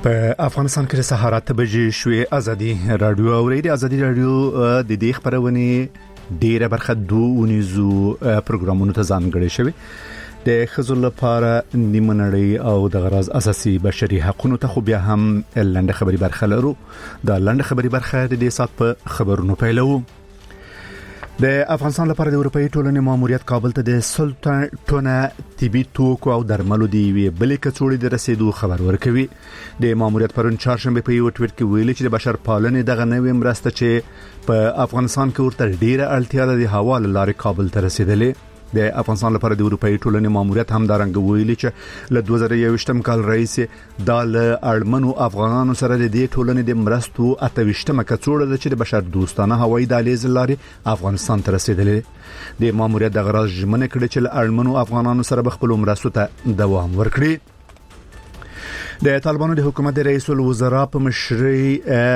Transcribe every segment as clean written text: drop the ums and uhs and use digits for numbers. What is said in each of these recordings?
په افغانستان کې سهار 8 بجې شوې ازادي رادیو اوریدي. ازادي رادیو د دې خبرونه ډیره برخه دوونیزو پروګرامونو ته ځانګړې شوی د خزل لپاره نیمنړی او د غرض اساسي بشري حقوقو ته خو بیا هم لنډه خبري برخه لرو. دا لنډه خبري برخه د دې سات په خبرونو پیلو. د افغانستان لپاره د اروپאי ټولنې ماموریت کابل ته د سلطان ټونه طبي توکو او درملو دی وی بلې کڅوړې د رسیدو خبر ورکوي. د ماموریت پرون چهارشنبه په یو ټویټ کې ویلي چې د بشر پالنې دغه نوې مرسته چې په افغانستان کې ورته ډیره اړتیا ده د حواله لارې کابل ته رسیدلې. د افغانستان لپاره د اروپאי ټولنې ماموریت هم دارنګ ویلي چې له 2021م کال رئیس د اړمنو افغانانو سره د دې ټولنې د مرستو 28مه کڅوړه چې د بشر دوستانه هوایي دهلیز لارې افغانستان ته رسیدلې. د ماموریت د غرض ژمنه کړې چې اړمنو افغانانو سره خپل مرستو ته دوام ورکړي. د طالبانو د حکومت د رئیس الوزرا په مشرۍ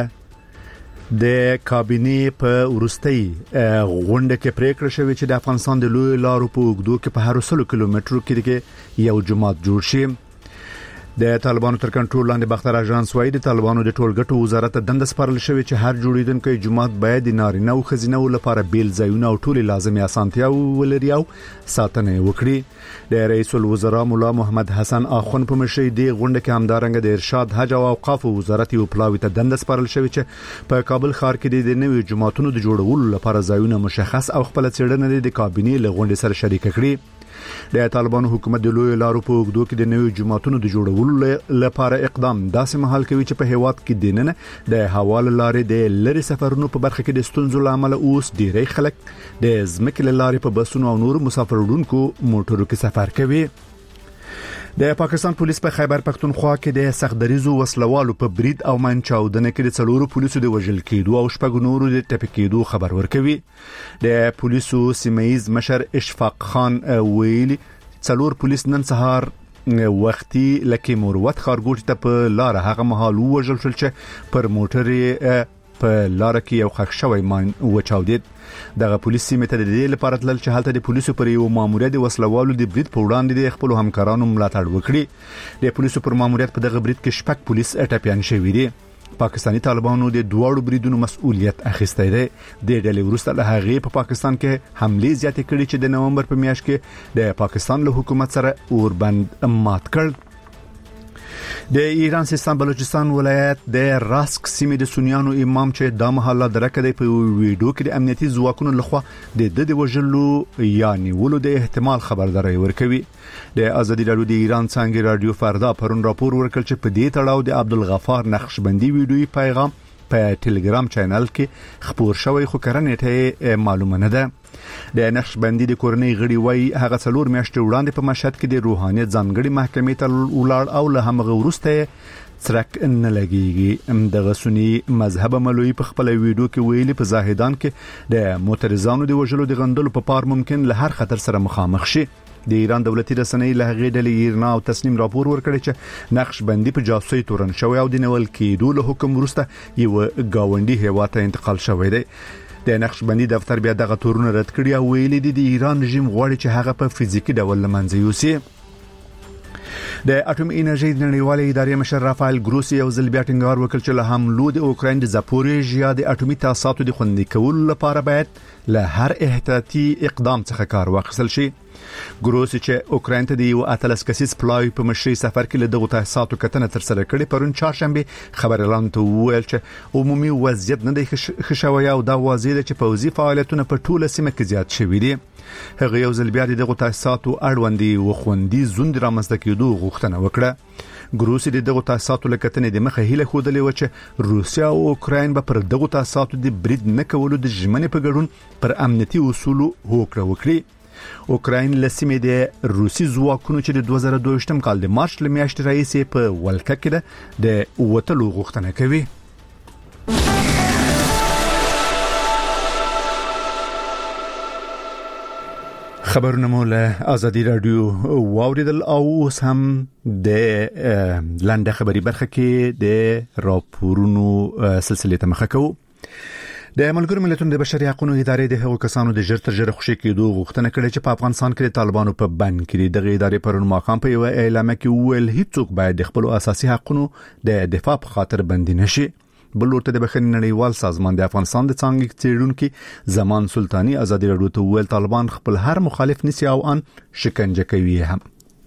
د کابینې په ورستۍ غونډه کې پریکړه شوې چې د افغانستان د لوی لارو په اوږدو کې په هر 100 کیلومترو کې یو جماعت جوړ شي. د طالبانو تر کنټرول لاندې باختر اژانس وايي د طالبانو د ټولګټو وزارت دنده سپارل شوې چې هر جوړیدونکو جماعت باید د نارینه او خزینه لپاره بیل ځایونه او ټول لازمي اسانتیا ولري او ساتنه وکړي. د رئیس الوزرا مولا محمد حسن اخون په مشرۍ دی غونډه کې همدارنګ د ارشاد حج او اوقاف وزارت یو پلاوی ته دنده سپارل شوې چې په کابل ښار کې د نوې جماعتونو د جوړولو لپاره ځایونه مشخص او خپل څېړنه د کابینې له غونډې سره شریک کړي. د طالبانو حکومت د لوی لارو په اوږدو کې د نوې جماعتونو د جوړولو لپاره اقدام داسې مهال کوي چې په هیواد کې دیننه د حواله لارې د لری سفرونو په برخه کې د ستونزو لامل اوس ډیری خلک د ځمکې لارې په بسونو او نور مسافروړونکو موټرو کې سفر کوي. د پاکستان پولیس په خیبر پختونخوا کې د سختدریزو وسلوالو په برید او منچاودنه کې د څلورو پولیسو د وژل کېدو او شپږ نورو د ټپي کېدو خبر ورکوي. د پولیسو سیمایز مشر اشفاق خان ویلي څلور پولیس نن سهار وختي لکه مروت خارګوټ ته په لار هغه مهال وژل شول چې پر موټر په لار کې یو خښ شوی مان وچاودید. دغه پولیس سیمه ته د دې لپاره تلل چې حالت د پولیسو پر یو ماموریت د وسلوالو د برید په وړاندې د خپل همکارانو ملاتړ وکړي. د پولیسو پر ماموریت په دغه برید کې شپږ پولیس ټپيان شوي دي. پاکستانی طالبانو د دوړو بریدونو مسؤلیت اخیستی دی. د ډلې وروسته له هغې په پاکستان کې حملې زیاتې کړې چې د نومبر په میاشت کې د پاکستان له حکومت سره اوربند مات کړ. د ایران سیستان بلوچستان ولایت د راسک سیمې د سنیانو امام چې د محله درکه دی په ویډیو کې د امنیتي ځواکونو لخوا د وژلو یا نیولو د احتمال خبرداري ورکوي. د ازادي رادیو د ایران څنګه رادیو فردا پرون راپور ورکړ چې په دې تړاو د عبدالغفار نقشبندي ویډیوي پیغام په ټلګرام چینل کې خبر شوی خو کرنټه معلومه نه ده. د نقشبندي د کورنۍ غړي وای هغه څلور میاشتې وړاندې په مشهد کې د روحانيت ځانګړي محکمې ته ولاړ او له همغه وروسته څرک نه لګيږي. د غسونی مذهب مولوی په خپل ویډیو کې ویلي په زاهدان کې د معترضانو د وژلو د غندلو په پار ممکن له هر خطر سره مخامخ شي. د ایران دولتي رسنۍ له هغې ډلې ایرنا او تسنیم راپور ورکړی چې نقشبندي په جاسوسي تورن شوی او د نیول کېدو له حکم وروسته یو گاونډي هیواد ته انتقال شوی دی. د نقشبندي دفتر بیا دغه تورونه رد کړی او ویلي دی د ایران رژیم غواړي چې هغه په فزیکی ډول لمنځه یوسي. د اټومي انرژي د نړیوالې ادارې مشر رافایل ګروسی یو ځل بیا ټینګار وکړ چې له حملو د اوکراین د زاپوریژیا د اټومي تاسیساتو د خوندي کولو لپاره باید له هر احتیاطي اقدام څخه کار واخیستل شي. ګروسی چې اوکراین ته د یو اتلس کسیز پلاوی په مشرۍ سفر کې له دغه تاسیساتو کتنه تر سره کړې پرون چهارشنبه خبر اعلان ته ویل چې عمومي وضعیت نه دی خښوي او دا واضح ده چې پوځي فعالیتونه په ټوله سیمه کې زیات شوي دي. هغه یو ځل بیا دغه تاسیساتو اړوندي وخوندي زوند رامنځته کېدو غوښتنه وکړه. ګروسی دغه تاسیساتو لکتنې د مخه هیله خودلې و چې روسیا او اوکراین به پر دغه تاسیساتو د برید نه کولو د ژمنې په ګډون پر امنیتي اصولو هوکړه وکړي. اوکراین لسمې د روسي ځواکونو چې د 2022م کال د مارچ لمیاشتې رئیس په ولکه کې د وټلو غوښتنه کوي. خبرونه مولا ازادي رادیو واوریدل او اوس هم د لنډه خبري برخه کې د راپورونو سلسله ته مخه کوو. د ملګرو ملتونو د بشري حقوقو ادارې د هغو کسانو د ژر تر ژره خوشي کېدو غوښتنه کړې چې په افغانستان کې د طالبانو په بند کې د ادارې پرون ماقام په یو اعلامیه کې ویل هیڅوک باید د خپل اساسي حقوقو د دفاع په خاطر بند نشي. بل ورته د بخښنې نړیوال سازمان د افغانستان د څنګه څېړونکو زمان سلطانی ازادي راډیو ته ویل طالبان خپل هر مخالف نسی او ان شکنجه کوي هم.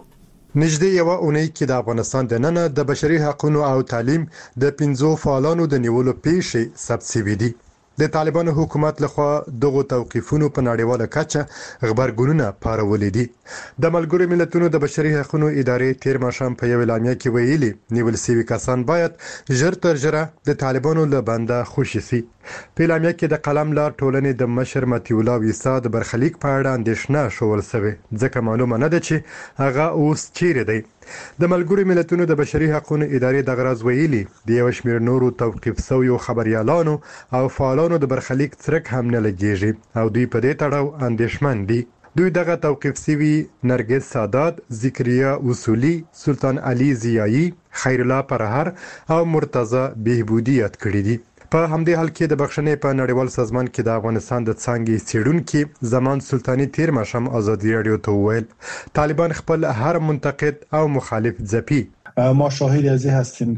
نږدې یو اونۍ کې د افغانستان د نن د بشري حقوقو او تعلیم د 15 فعالانو د نیولو پیښې ثبت شوې دي. د طالبانو حکومت لخوا دغه توقیفونو په نړیواله کچه خبرګونونه پارولې دي. د ملګرو ملتونو د بشري حقوقو ادارې تیر ماښام په یو اعلامیه کې ویلي نیول شوی کسان باید ژر تر ژره د طالبانو له بنده خوشي شي. په اعلامیه کې د قلم لار ټولنې د مشر متي الله ویسا د برخلیک په اړه اندېښنه شول شوی ځکه معلومه نه ده چې هغه اوس چیرې دی. د ملګرو ملتونو د بشري حقوقو ادارې د غرض ویلي د یو شمېر نورو توقیف شویو خبريالانو او فعالانو د برخلیک څرک هم نه لګیږي او دوی په دې تړاو اندېښمن دي. دوی دغه توقیف شوی نرګس سادات، ذکریا اصولی، سلطان علي زیایی، خیر الله پرهر او مرتضی بهبودی یاد کړی دي. په همدې حال کې د بخښنې په نړیوال سازمان کې د افغانستان د څنګه څېړونکو زمان سلطانی تیر ماښام ازادي راډیو ته ویل طالبان خپل هر منتقد او مخالف ځپي. ما شاهد از این هستیم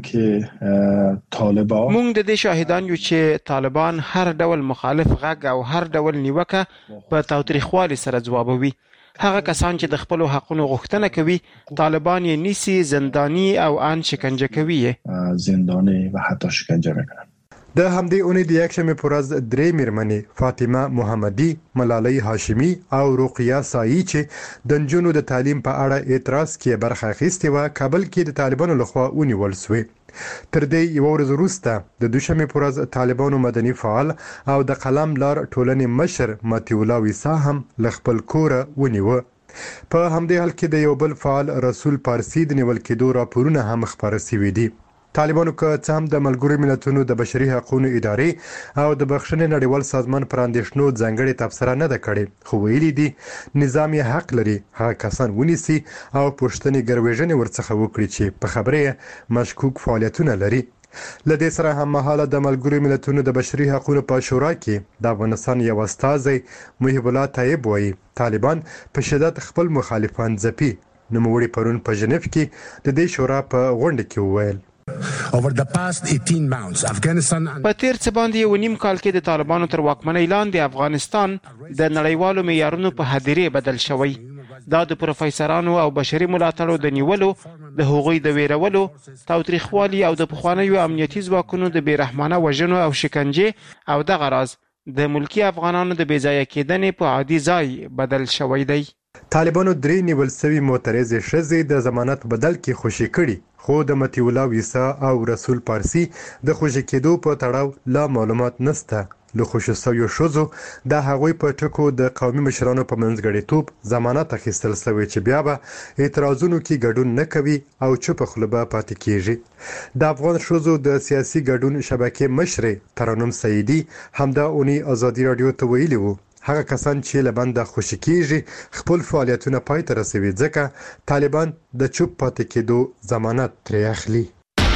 که طالبان مونږ د دې شاهدان یو چې طالبان هر ډول مخالف غږ او هر ډول نیوکه په تاوتریخوالي سره ځوابوي. هغه کسان چې د خپل حقوقو غوښتنه کوي طالبان یې نیسي، زندانی او ان شکنجه کوي، زندانی و حتی شکنجه میکنن. د همدې اونۍ د یکشنبه پر ورځ درې میرمنې فاطمه محمدي، ملالۍ هاشمي او رقیه سایی چې د نجونو د تعلیم په اړه اعتراض کې برخه اخیستې و کابل کې د طالبانو لخوا ونیول شوې. تر دې یو ورځ وروسته د دوشنبه پر ورځ طالبانو مدني فعال او د قلم لار ټولنې مشر متي الله ویسا هم ل خپل کور ونیو. په همدې حال کې د یو بل فعال رسول پارسی د نیول کېدو راپورونه هم خبره شوي دي. طالبانو که څه هم د ملګرو ملتونو د بشري حقوقو ادارې او د بخښنې نړیوال سازمان پر اندېښنو ځانګړي تبصره نه ده کړې خو ویلي دي نظام یې حق لري هغه کسان ونیسي او پوښتنې ګروېژنې ورڅخه وکړي چې په خبره مشکوک فعالیتونه لري. لدې سره هم مهاله د ملګرو ملتونو د بشري حقوقو په شورا کې د افغانستان یو استازی محب الله طیب وایي طالبان په شدت خپل مخالفان ځپي. نوموړي پرون په ژنیف کې د دې شورا په غونډه کې وویل په تیر څه باندې یو نیم کال کې د طالبانو تر واکمنۍ لاندې افغانستان د نړیوالو معیارونو په هدیرې بدل شوی. دا د پروفیسورانو او بشري ملاتړو د نیولو، د هغوی د ویرولو، تاوتریخوالي او د پخوانیو امنیتي ځواکونو د بیرحمانه وژنو او شکنجې او دغه راز د ملکی افغانانو د بیځایه کېدنې په عادي ځای بدل شوی دی. طالبانو درې نیول شوي معترضې ښځې د ضمانت بدل کې خوشي کړي خو د متي الله ویسا او رسول پارسی د خوشي کېدو په تړاو لا معلومات نشته. له خوشي شویو ښځو د هغوی په ټکو د قومي مشرانو په منځګړیتوب ضمانت اخیستل شوی چې بیا به اعتراضونو کې ګډون نه کوي او چوپ خوله به پاتې کیږي. د افغان ښځو د سیاسي ګډون شبکې مشرې ترنم سعیدي همدا اونۍ ازادي راډیو ته ویلي وو هغه کسان چې له بنده خوشي کیږي خپل فعالیتونه پای ته رسوي ځکه طالبان د چوپ پاتې کېدو ضمانت ترې اخلي.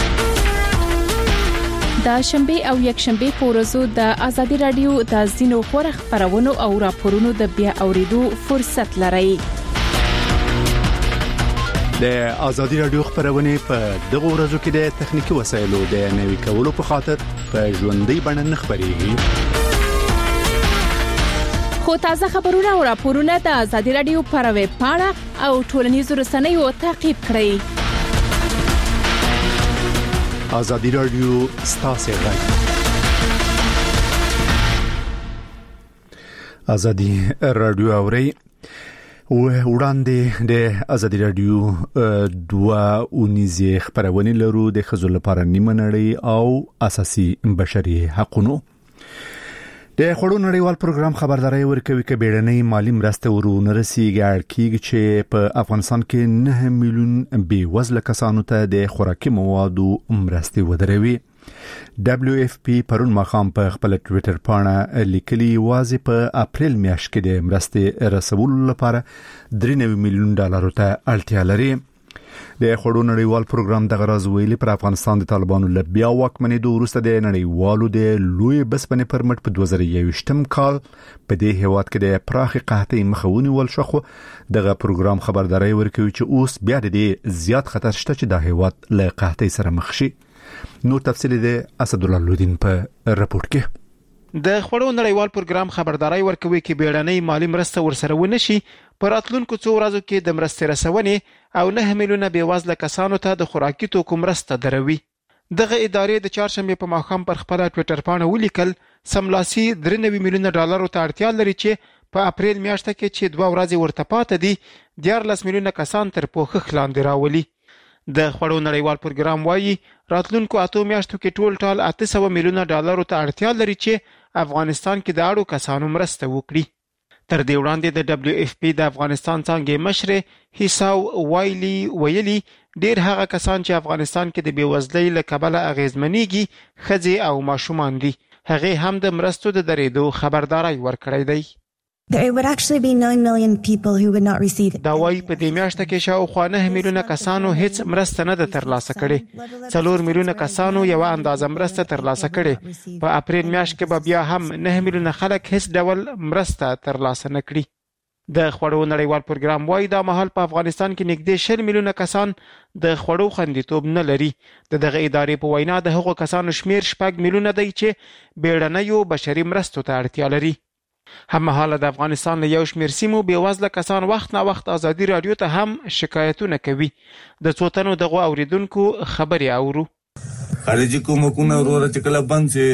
د شنبه او یکشنبه په ورځو د ازادي راډیو د زینو خبرونه خبرونو او راپورونو د بیا اوریدو فرصت لرئ. د ازادي راډیو خبرونه په دغه ورځو کې د تخنیکی وسایلو د نوي کولو په خاطر په ژوندۍ بڼه نه خبريږي. خو تازه خبرونه او راپورونه د ازادي راډیو پر ویب پاڼه او ټولنیزو رسنیو تعقیب کړئ. ازادي راډیو ستاسو غږ. ازادي راډیو اوري وړاندې د ازادي راډیو دوه اونیزه خبرونه لرو د خزو لپاره نیمه نړۍ او اساسي بشري حقوقو. د خړو نړیوال پروګرام خبرداري ورکوي چې بیړنۍ مالی مرسته ورونه رسیږي اړکیږي چې په افغانستان کې 9 میلیون بې وزله کسانو ته د خوراکي موادو مرستې ودروي. WFP پرون ماښام په خپل ټوئیټر باندې لیکلي واځي په اپریل میاشت کې د مرستې رسولو لپاره $93 میلیون ته اړتیا لري. د خړو نړیوال پروګرام د غرض ویلي پر افغانستان د طالبانو له بیا واکمنېدو وروسته د نړیوالو د لوی بسپنې پرمټ په 2021م کال په دې هیواد کې د پراخي قحطۍ مخاوني ول شخو دغه پروګرام خبرداري ورکوي چې اوس بیا د زیات خطر شته چې د هیواد له قحطۍ سره مخ شي. نور تفصیل د اسد الله لودین په رپورت کې. د خړو نړیوال پروګرام خبرداري ورکوي چې بیړنۍ مالی مرسته ورسره ونشي پر راتلونکو څو ورځو کې د مرستې رسونې او 9 میلیونه بیوزله کسانو ته د خوراکي توکو مرسته دروي. دغه ادارې د چهارشنبه په ماښام پر خپل ټوئیټر باندې ولیکل سملاسي 93 میلیونه ډالر ته اړتیا لري چې په اپریل میاشت کې چې 2 ورځې ورته پاتې دي 14 میلیونه کسان تر پوښښ لاندې راولي. د خړو نړیوال پروګرام وایي راتلونکو 8 میاشتو کې ټول 800 میلیونه ډالر ته اړتیا لري چې افغانستان کې د اړو کسانو مرسته وکړي. تر دې وړاندې د دبليو اف پی د افغانستان څنګه مشر هیساو وایلی ویلي ډیر هغه کسان چې افغانستان کې د بیوزلۍ له کبله اغیزمنېږي ښځې او ماشومان دي. هغه هم د مرستو د درېدو خبرداري ورکړی دی. There would actually be 9 million people who would not receive it. دا وايي په دې میاشت کې شاوخوا 9 میلیونه کسانو هیڅ مرسته نه ترلاسه کړې. 4 میلیونه کسانو یو اندازه مرسته ترلاسه کړې. په اپریل میاشت کې بیا هم 9 میلیونه خلک هیڅ ډول مرسته ترلاسه نه کړي. د خړو نړیوال پروګرام وايي دا مهال په افغانستان کې نږدې 10 میلیونه کسان د خړو خوندیتوب نه لري. دغه ادارې په وینا د هغو کسانو شمیر 6 میلیونه دی چې بیړنیو بشري مرستو ته اړتیا لري. هممهاله د افغانستان له یو شمیر سیمو بیوزله کسان وخت نه وخت ازادي رادیو ته هم شکایتونه کوي. د څو تنو دغه اوریدونکو خبري اورو. خارجي کومکونه وروره چې کله بند شي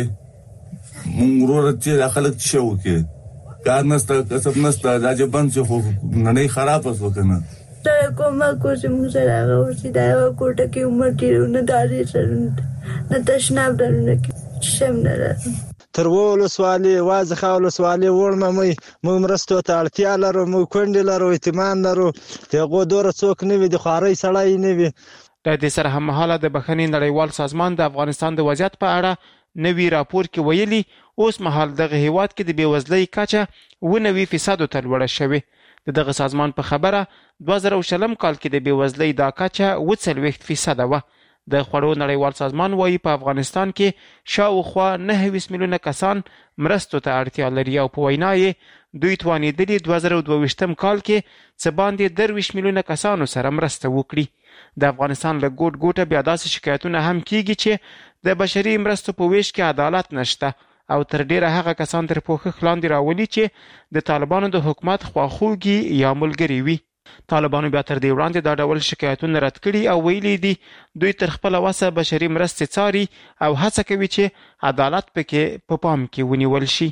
مونږ وروره چې خلک شو کې کار نسته کسب نسته دا چې بند شي خو نړۍ خراب اوس وکنه سره کومک چې موږ سره هغه ورسي دا کوټه کې عمر ډیرونه داري سره نه تشناب درونه کې شم نه تر ولسوالۍ وازخه ولسوالۍ ورمه مرستو ته اړتیا لرو مو کونډې لرو اعتماد لرو دغه دوره څوک نه وي د خوارۍ سړی نه وي. د دې سره هم مهاله د بخښنې نړیوال سازمان د افغانستان د وضعیت په اړه نوی راپور کې ویلي اوس مهال دغه هیواد کې د بیوزلۍ کچه 90% ته لوړه شوې. دغه سازمان په خبره 2020 کال کې د بیوزلۍ دا کچه 40% وه. د خړو نړیوال سازمان وايي په افغانستان کې شاوخوا 9 میلیونه کسان مرستو ته اړتیا لري او په وینا یې دوی توانیدلي 2022م کال کې څه باندې 20 میلیونه کسانو سره مرسته وکړي. د افغانستان له ګوټ ګوټه بیا داسې شکایتونه هم کیږي چې د بشري مرستو په ویش کې عدالت نشته او تر ډیره هغه کسان تر پوښښ لاندې راولي چې د طالبانو د حکومت خواخوږي یا ملګري وي. طالبانو بیا تر دې وړاندې دا ډول شکایتونه رد کړي او ویلي دي دوی تر خپل وسه بشري مرستې څاري او هڅه کوي چې عدالت پکې په پام کې ونیول شي.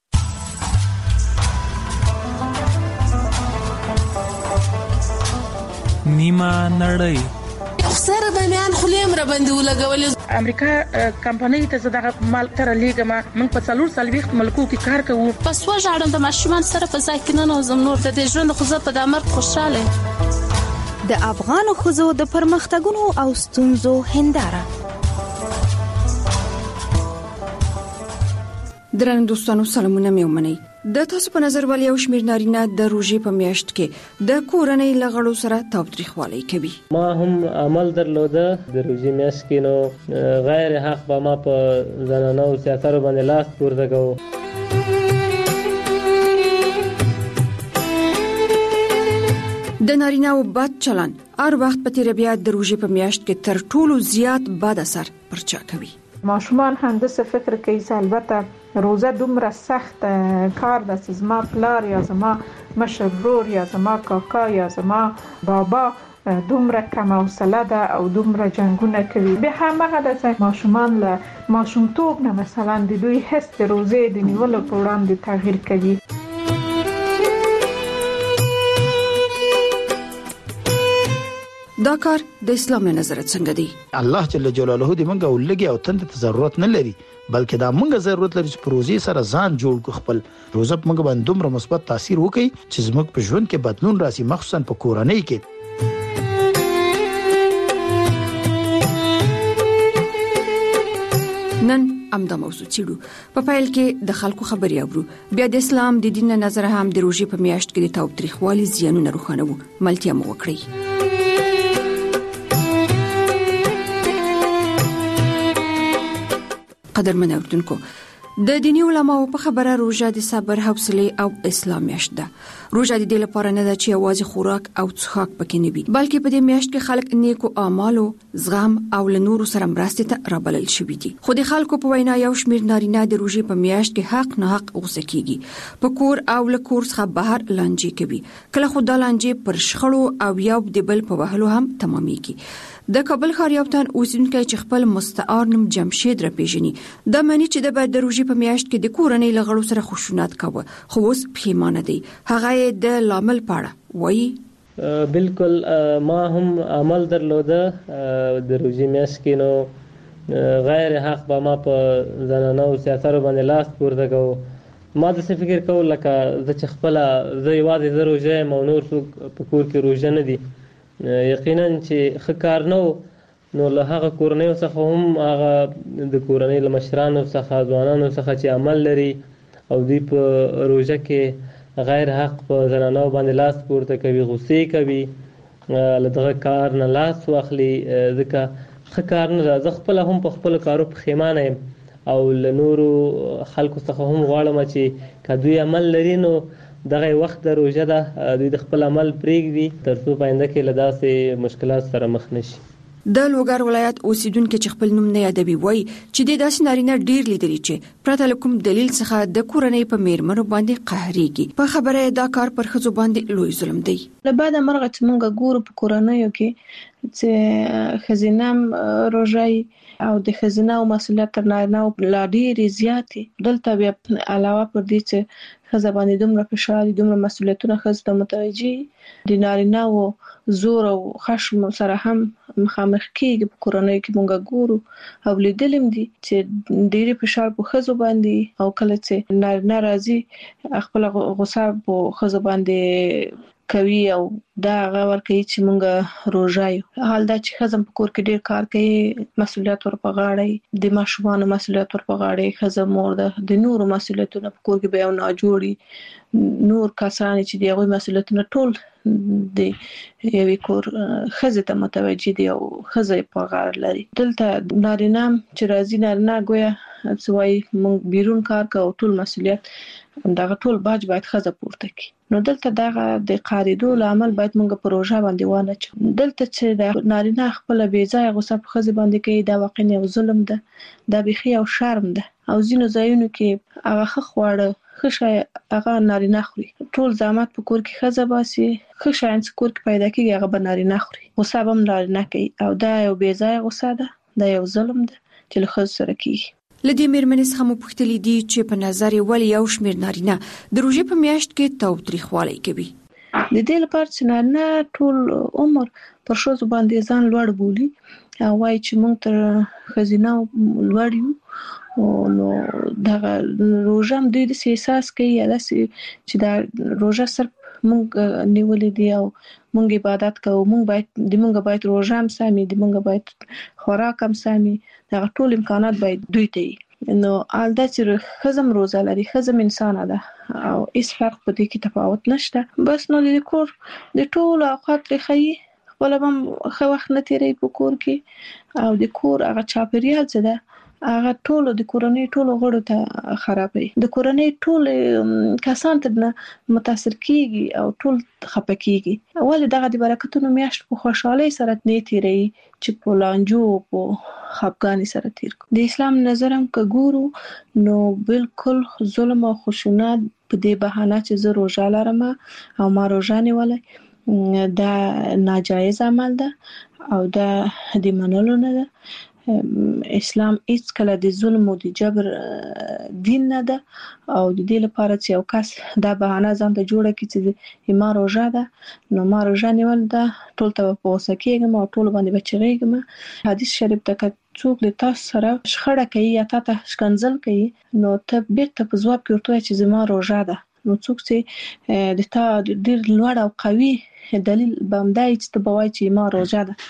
نیمه نړۍ سره به میان خلیم را باندې ولګولې. امریکا کمپنۍ ته زداغه مال تر لیګه ما په 440 ملکو کې کار کوو. پس وژاړم د ماشومان سره په ځای کې نه نوزم نور د دې ژوند خو زه په د مرګ خوشاله. د افغان ښځو د پرمختګونو او ستونزو هنداره. درنو دوستانو سلامونه مې ومنئ. د تاسو په نظر ولې یو شمېر نارینه د روژې په میاشت کې د کورنۍ له غړو سره تاوتریخوالی کوي؟ ما هم عمل درلوده د روژې میاشت کې نو غیر حق به ما په زنانو سیاستو باندې لاس پورته کوو. د نارینه‌و بد چلند هر وخت په تیر بیا د روژې په میاشت کې تر ټولو زیات بد اثر پر چا کوي. ماشومان هم د څه فکر کوي چې البته روزه دومره سخت کار د زما پلار یا زما مشر ورور یا زما کاکا یا زما بابا دومره کم حوصله ده او دومره جنگونه کوي. به همغه د ماشومان له ماشومتوب نه مثلا د دوی حس د روزه د نیولو په وړاندې تغییر کوي. دا کار د اسلام له نظر څنګه دی؟ الله جل جلاله دې موږ ولګي او تند ته ضرورت نه لري بلکې دا موږ ضرورت لري چې پروژې سره ځان جوړ کو. خپل روزه موږ باندې دومره مثبت تاثیر وکړي چې زموږ په ژوند کې بدلون راسي، مخصوصا په کورنۍ کې. نن امدا موضوع چیرو په پایل کې د خلکو خبري اورو. بیا د اسلام د دین نظر هم د روزي په میاشت کې د تاوتریخوالي زیانونه روښانه وو. ملتیا مو وکړي. قدرمن اوردونکو د دینی علماو په خبره روزه د صبر، حوصله او اسلام میاشت ده. روزه د دې لپاره نه ده چې یوازې خوراک او څښاک پکې نه وي، بلکې په دې میاشت کې خلک نیکو اعمالو، زغم او له نورو سره مرستې ته رابلل شوي دي. خو د خلکو په وینا یو شمېر نارینه د روزې په میاشت کې حق نه حق غوسه کیږي، په کور او له کور څخه بهر لانجې کوي. کله خو دا لانجې پر شخړو او یو د بل په وهلو هم تمامېږي. د کابل ښار یو تن اوسیدونکی چې خپل مستعار نوم جمشید را پیژني، دا معنی چې د روزې په میاشت کې د کورنۍ له غړو سره خشونت کاوه، خو اوس پښیمانه دی. هغه د لامل پاړه وایي بالکل ما هم عمل درلوده د روزې میاشت کې، نو غیر حق به ما په زنانو سیاستو باندې لاس پورته کوو. ما د څه فکر کول لکه زه چې خپل زه یوازې زه روزه یم او نور څوک په کور کې روزه نه دي. یقینا چې ښه کار نه و، نو له هغه کورنیو څخه هم هغه د کورنۍ له مشرانو څخه ځوانانو څخه چې عمل لري او دوی په روژه کې غیر حق په زنانو باندې لاس پورته کوي، غوسې کوي، له دغه کار نه لاس واخلي، ځکه ښه کار نه ده. زه خپله هم په خپلو کارو پښیمانه یم او له نورو خلکو څخه هم غواړم چې که دوی عمل لري نو دغه وخت د روژه ده دوی د خپل عمل پرېږدي تر څو په آینده کې له داسې مشکلات سره مخ نشي. د لوګر ولایت اوسیدونکو چې خپل نوم نه یادوي وایي چې د داسې نارینه ډیر لیدلي چې پرته له کوم دلیل څخه د کورنۍ په میرمنو باندې قهرېږي. په خبره دا کار پر ښځو باندې لوی ظلم دی. له بعده مرغه چې موږ ګورو په کورنیو کې چې ښځینه روژه او د ښځینه مسؤلیت تر نارینه لا ډېرې زیاتې. دلته بیا علاوه پر دې چې ښځه باندې دومره فشار، دومره مسؤلیتونه ښځو ته متوجي د نارینه زور او خشم سره هم مخامخ کېږي. په کورنیو کې موږ ګورو او لیدلم دي چې ډېرې فشار په ښځو باندې، او کله چې نارینه راځي خپل غوسه په ښځو باندې کوي او دا هغه ورکوي چې موږ روژه یو. حال دا چې ښځه په کور کې ډېر کار کوي، مسؤلیت ور په غاړه، د ماشومانو مسؤلیت ور په غاړه، ښځه مور ده، د نورو مسؤلیتونه په کور کې به یو ناجوړي نور کسان چې دی هغوی مسؤلیتونه ټول د یوې کور ښځې ته متوجي دي او ښځه په غاړه لري. دلته نارینه چې راځي، نارینه ګویا څه وایي موږ بیرون کار کوو، ټول مسؤلیت دغه ټول باج باید ښځه پورته کړي. نو دلته دغه د قاریدو لامل باید موږ په روژه باندې وانه چو. دلته چې د نارینه خپل بې ځایه غوسه په ښځې باندې کوي، دا واقعا یو ظلم ده، دا بیخي یو شرم ده. او ځینو ځایونو کې هغه ښه خواړه، ښه شی هغه نارینه خوري، ټول زحمت په کور کې ښځه باسي، ښه شیان چې کور کې پیدا کېږي هغه به نارینه خوري، غوسه به هم نارینه کوي. او دا یو بې ځایه غوسه ده، دا یو ظلم ده چې له ښځو سره کېږي. لدې میرمنې څخه مو پوښتلي دي چې په نظر یې ولې یو شمېر نارینه د روژې په میاشت کې تاوتریخوالی کوي. د دې لپاره چې نارینه ټول عمر پر ښځو باندې ځان لوړ بولي او وایي چې موږ تر ښځینه لوړ یو. نو دغه روژه هم دوی داسې احساس کوي یا داسې چې دا روژه صرف موږ نیولې دي او موږ عبادت کوو، موږ باید روژه هم سمي، موږ باید خوراک هم سمي، دغه ټول امکانات باید دوی ته وي. نو حال دا چې ښځه هم روژه لري، ښځه هم انسانه ده او هیڅ فرق په دې کې تفاوت نشته. بس نو د کور د ټولو اوقات ترې ښایي، خپله به هم ښه وخت نه تېروي په کور کې، او د کور هغه چاپېریال چې ده هغه ټولو د کورنۍ ټولو غړو ته خرابوي، د کورنۍ ټول کسان ترنه متاثر کیږي او ټول خفه کیږي. ولې دغه د برکتونو میاشت په خوشحالۍ سره نه تیروي چې په لانجو او په خفګانۍ سره تیر کړو. د اسلام نظر هم که ګورو نو بالکل ظلم او خشونت په دې بهانه چې زه روژه لرم او ما روژه نیولې دا ناجایز عمل ده او دا د منلو نه ده. اسلام هیڅ کله د ظلم او د جبر دین نه ده او د دې لپاره چې یو کس دا بهانه ځان ته جوړه کړي چې ما روژه ده نو ما روژه نیول ده، ټول ته په غوسه کېږم او ټول باندې به چغېږم. حدیث شریف ته که څوک له تاسو سره شخړه کوي یا تا ته ښکنځل کوي نو ته بیرته په ځواب کې ورته وایې چې زما روژه ده. نو څوک چې د تا ډېر لوړ او قوي دلیل به همدا وي چې ته به وایې چې ما روژه ده.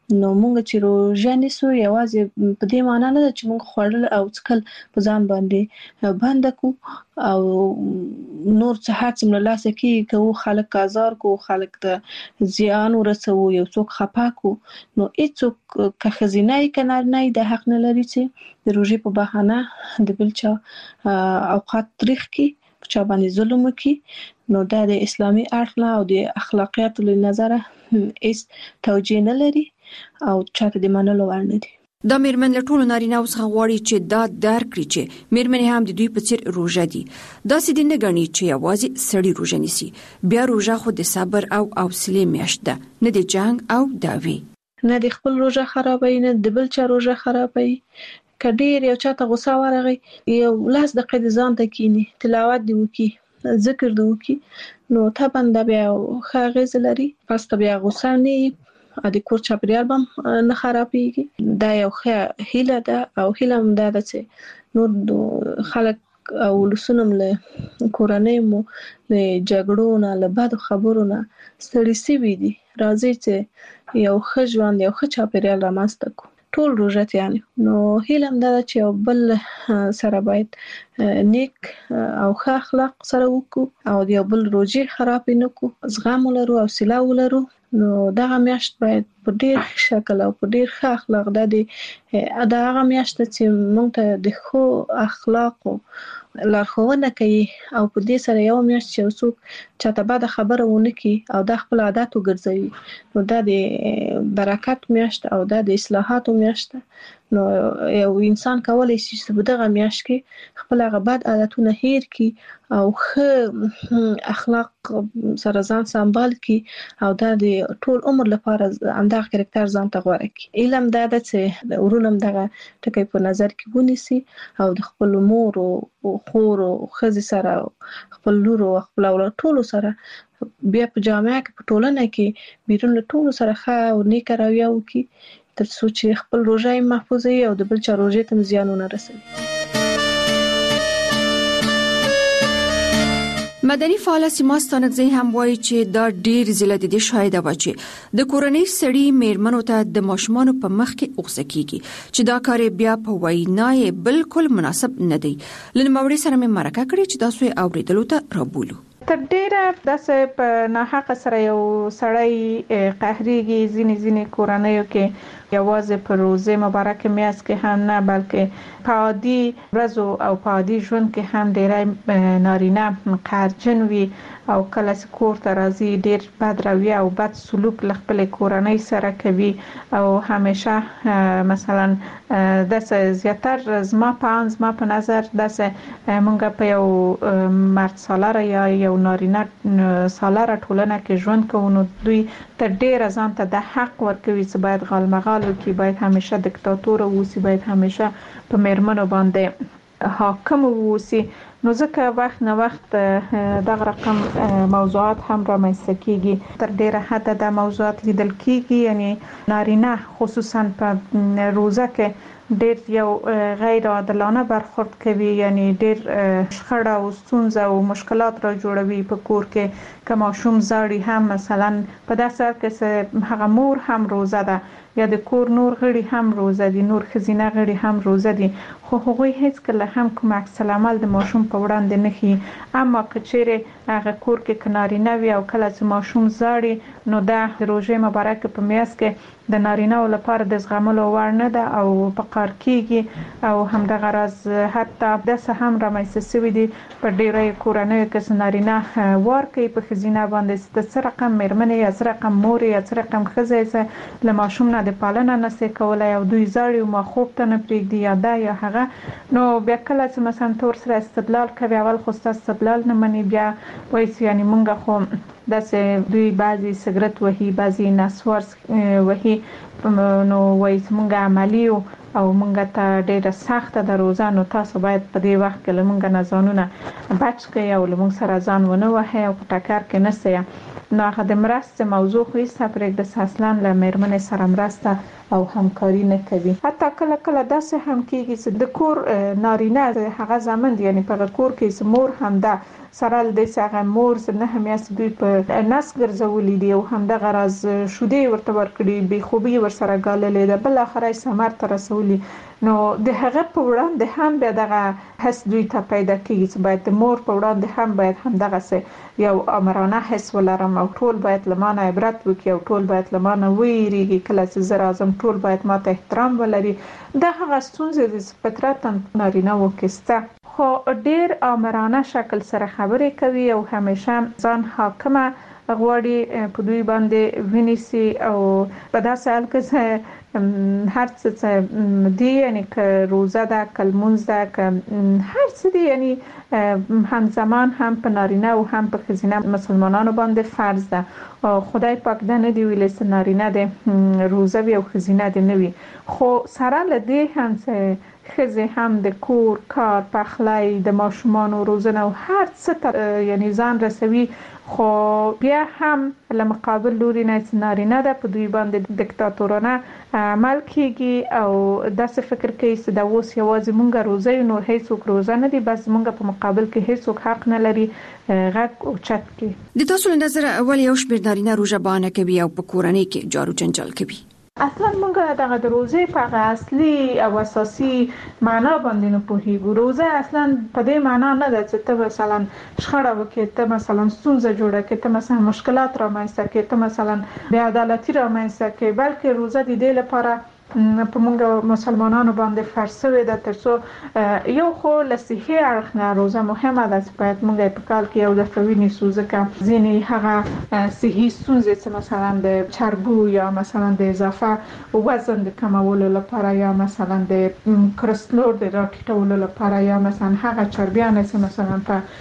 نو مونږ چې روژه نیسو یوازې په دې معنی نه ده چې مونږ خوړل او څکل په ځان باندې بند کو او نور څه هڅه مله لاسه کې کو خلک آزار کو خلک ته زیان ورسو یو څوک خپا کو نو هیڅوک که خزینه کنه نه د حق نه لري چې د روژې په بهانه د بل چا اوقات تاریخ کې چا باندې ظلم وکي نو دا د اسلامي اړخ او د اخلاقیات له نظره هیڅ توجیه نه لري او چاته د منلو وړ نه دي. د میرمن له ټولو نارینه څخه غواړي چې دا درک کړي چې میرمن هم د دوی په څیر روژه دي. دا سې نه غني چې یوازې سړی روژه نیسي. بیا روژه خو د صبر او حوصله میاشت ده، نه د جنگ او داوی. نه د خپل روژه خرابوي نه د بل چا روژه خرابوي. کډیر یو چاته غوسه ورغی یو لاس د قید ځان ته کینی تلاوت دی وکي ذکر دی وکي نو طبعا دا بیا خاغز لري پس بیا غوسه نه د کور چاپیریال بم نه خرابېږي. دا یو هیله ده او هیله هم ده چې نور خلک او لسونم له کورنۍ مو له جګړو نه له بد خبرو نه ستړي سوي دي. راځي چې یو ښه ژوند یو ښه چاپیریال رامنځته کړو ټول روژه یعنی نو هیلم دا چې یو بل سره باید نیک او ښه اخلاق سره وکړو او د یو بل روژه خراب نه کو زغم ولرو او حوصله ولرو نو دا میاشت باید په ډیر شکل او په ډیر ښه اخلاق د هغه میاشت چې موږ ته د خو اخلاق لارښوونه کوي او په دې سره یو میاشت چې وسوک چاته بعد خبره ونه کی او د خپل عادت وګرځوي نو دا د برکت میاشت او د اصلاحات میاشت نو یو انسان کولای شي چې دغه میاشت کې خپل غباد عادتونه هیر کی او ښه اخلاق سره ځان سمبال کی او دا د ټول عمر لپاره اندغه کریکټر ځان ته غوړه کی. علم دا د چې ورونم دغه ټکی په نظر کې ونیسي او د خپل مور او خور او خزي سره خپل لور او خپل اولاد ټول سره بیا په جامعه کې په ټولنه کې بیرون له ټول سره ښه او نیک رویه وکي تر څو چې خپل روژه محفوظ وي او د بل چا روژه ته زیان نه رسوي. مدني فعال سیما ستانکزی هم وایي چې دا ډیر ضلع د دې شاهد و چې د کورنۍ سړي میرمنو ته د ماشومان په مخ کې اوغسه کیږي چې دا کار بیا په وینای بالکل مناسب نه دی. لنموړي سره مې مرکه کړې چې تاسو یې اوریدلو ته رابولو. تر ډیره داسې په ناحق سره یو سړی قهريږي ځینې کورنیو کې یوازې په روزه مبارک میاشت کې هم نه بلکې په عادي ورځو او په عادي ژوند کې هم ډیری نارینه قهرجن وي او کله چې کور ته راځي ډیر بد رویه او بد سلوک له خپل کورنۍ سره کوي او همیشه مثلا داسې زیاتر زما په نظر داسې مونږ په یو مرد سالار یا یو نارینه سالار ټولنه کې ژوند کوو نو دوی تر ډیره ځان ته د حق ورکوي چې باید غالمغال وکړي باید همیشه دیکتاتور اوسي باید همیشه په میرمنو باندې حاکم اوسي نو ځکه وخت نه وخت دغه رقم موضوعات هم رامنځته کیږي تر ډیره حد د موضوعات لیدل کیږي یعنی نارینه خصوصا په روزه کې ډیر یو غیر عادلانه برخورد کوي یعنی ډیر شخړه او ستونزه او مشکلات را جوړوي په کور کې که ماشوم زاړي هم مثلا په داسې کې هغه مور هم روزه ده یا د کور نور غړي هم روزه دي نور خزینه غړي هم روزه دي خو هغوی هیڅ کله هم کوم عکس العمل د ماشوم په وړاندې نه خي اما کچېره هغه کور کې کنارینه وي او کله چې ماشوم زاړي نو د روزه مبارک په میاشت کې د نارینه لپاره د زغملو وړ نه ده او په قار کېږي او همدغه راز حتی داسې هم رامنځته شوي دي په ډیری کورنیو کې نارینه وار کوي په ښځینه باندې د څه رقم میرمنې یا څه رقم مور یا څه رقم ښځه له ماشوم نه د پالنه نه شي کولای او دوی زاړي او ما خوب ته نه پرېږدي یا دا یا هغه نو بیا کله چې مثلا تور سره استدلال کوي اول خو استدلال نه مني بیا وایي یعنی مونږ خو داسې دوی بعضی سګرټ وهي بعضی نسوار وهي نو وایي مونږ عملی او مونږ ته ډیره سخته د روزه نو تاسو باید په دې وخت کې مونږ نه ځانونه بچ کړئ او مونږ سره ځان ونه وهئ او په ټکر کې نه سئ نو هغه د مرستې موضوع خو هیڅ پرېږده اصلا له میرمنې سره مرسته او همکاري نه کوي حتی کله داسې هم کېږي چې د کور نارینه هغه زمند یعنی په کور کې مور هم ده سره د څنګه مور نه همیاس دوی په نس ګرځولې دي او هم د غرض شودي ورته ورکړي به خوبي ورسره غاللې ده بل اخرای سمر تر رسولي نو د هغه په وړاندې هم به دغه حس دوی ته پیدا کیږي چې باید د مور په وړاندې هم باید هم دغه څه یو امرانه حس ولرم او ټول باید لمانه عبرت وکړي او ټول باید لمانه ویریږي کله چې زه راځم ټول باید ماته احترام ولري د هغه ستونزې د فطرت نارینه وکسته خو ډیر امرانه شکل سره خبرې کوي او همیشه ځان حاکمه غواړي په دوی باندې ونیسي او په داسې حال کې هر څه دی یعنی که روزه ده کلمونز ده که هر څه دی یعنی همزمان هم په نارینه او هم په ښځینه مسلمانانو باندې فرض ده خدای پاک دا نه دی ویلي چې نارینه ده روزه وي او ښځینه ده نه وي خو سره له دې هم چې ښځې هم د کور کار پخلی د ماشومانو روزنه او هر څه یعنی ځان رسوي خو بیا هم له مقابل لوري نه نارینه ده په دوی باندې دیکتاتورانه عمل کیږي او داسې فکر کوي چې دا اوس یوازې مونږه روزه نو هیڅوک روزه نه دي بس مونږه په مقابل کې هیڅوک حق نه لري غږ او چت کې د تاسو له نظر اول یو شمېر نارینه روزه بانه کوي او په کورنۍ کې جارو جنجال کوي اصلا مونږه دغه د روزې په اصلي او اساسي معنا باندې نه پوهیږو روزه اصلا په دې معنا نه ده چې ته مثلا شخړه وکړې ته مثلا ستونزه جوړه کړې ته مثلا مشکلات رامنځته کړې ته مثلا بې عدالتي رامنځته کړې بلکې روزه د دې لپاره په موږ مسلمانانو باندې فرض شوی ده ترڅو یو خو لسیحي اړخ نه روزه مهمه ده چې باید موږ په کال کې یو دفعه ونیسو ځکه ځینې هغه صحي ستونزې چې مثلا د چربو یا مثلا د اضافه وزن د کمولو لپاره یا مثلا د کلسترول د راټیټولو لپاره یا مثلا هغه چربیان چې مثلا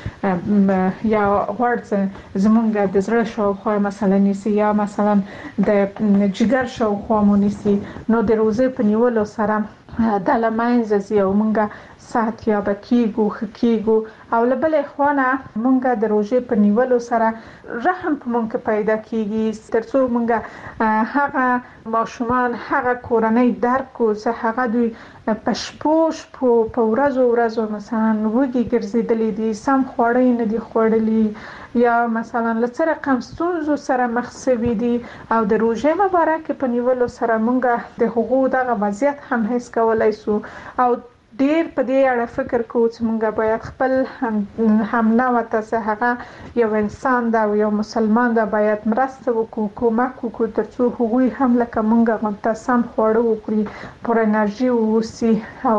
په یا غوړ زمونږ د زړه شاوخوا مثلا نیسي یا مثلا د جګر شاوخوا مو نیسي نو د روزه په نیولو سره د لمانځه زیو مونږه صحت یا بکیګو خکیګو او لبل اخوانه مونږه د روزه په نیولو سره رحم په مونږ پیدا کیږي ترڅو مونږه هغه ماشومان هغه کورنۍ درکو زه هغه دوی پشپوش په ورځو مثلا وګي ګرځیدلې دي سم خوړې نه دي خوړلې یا مثلا لڅ رقم ستونزو سره مخ شوي دي او د روزه مبارک په نیولو سره مونږه د حقوق دغه وضعیت هم هیڅ کولای سو او ډیر په دې اړه فکر کوو چې مونږ باید خپل هم نوته څه هغه یو انسان دا یو مسلمان دا باید مرسته وکړو کومک وکړو ترڅو هغوی هم لکه مونږ غونډه سم خوړو وکړي پر انرژي ووسي او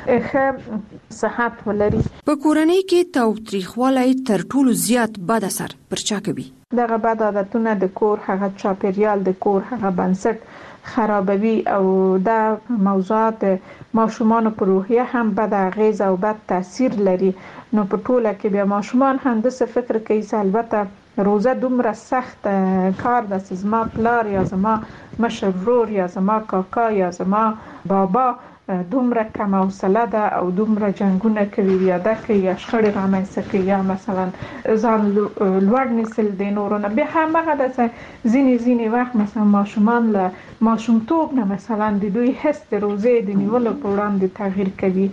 ښه صحت ولري په کورنۍ کې تاوتریخوالی تر ټولو زیات بد اثر پر چا کوي دغه بد عادتونه د کور هغه چاپیریال د کور هغه بنسټ خرابوي او دا موضوعات ماشومان په روحیه هم بد اغیز او بد تاثیر لري نو په ټوله کې بیا ماشومان هم د څه فکر کوي چې البته روزه دومره سخت کار ده چې زما پلار یا زما مشر ورور یا زما کاکا یا زما بابا دومره کم حوصله ده او دومره جنگونه کوي یا د کوي یا شخړې رامنځته کوي یا مثلا ځان لوړ نیسل د نورو نه به هم هغه د ځینې وخت مثلا ماشومان له ماشومتوب نه مثلا د دوی حس د روزې د نیولو په وړاندې تغییر کوي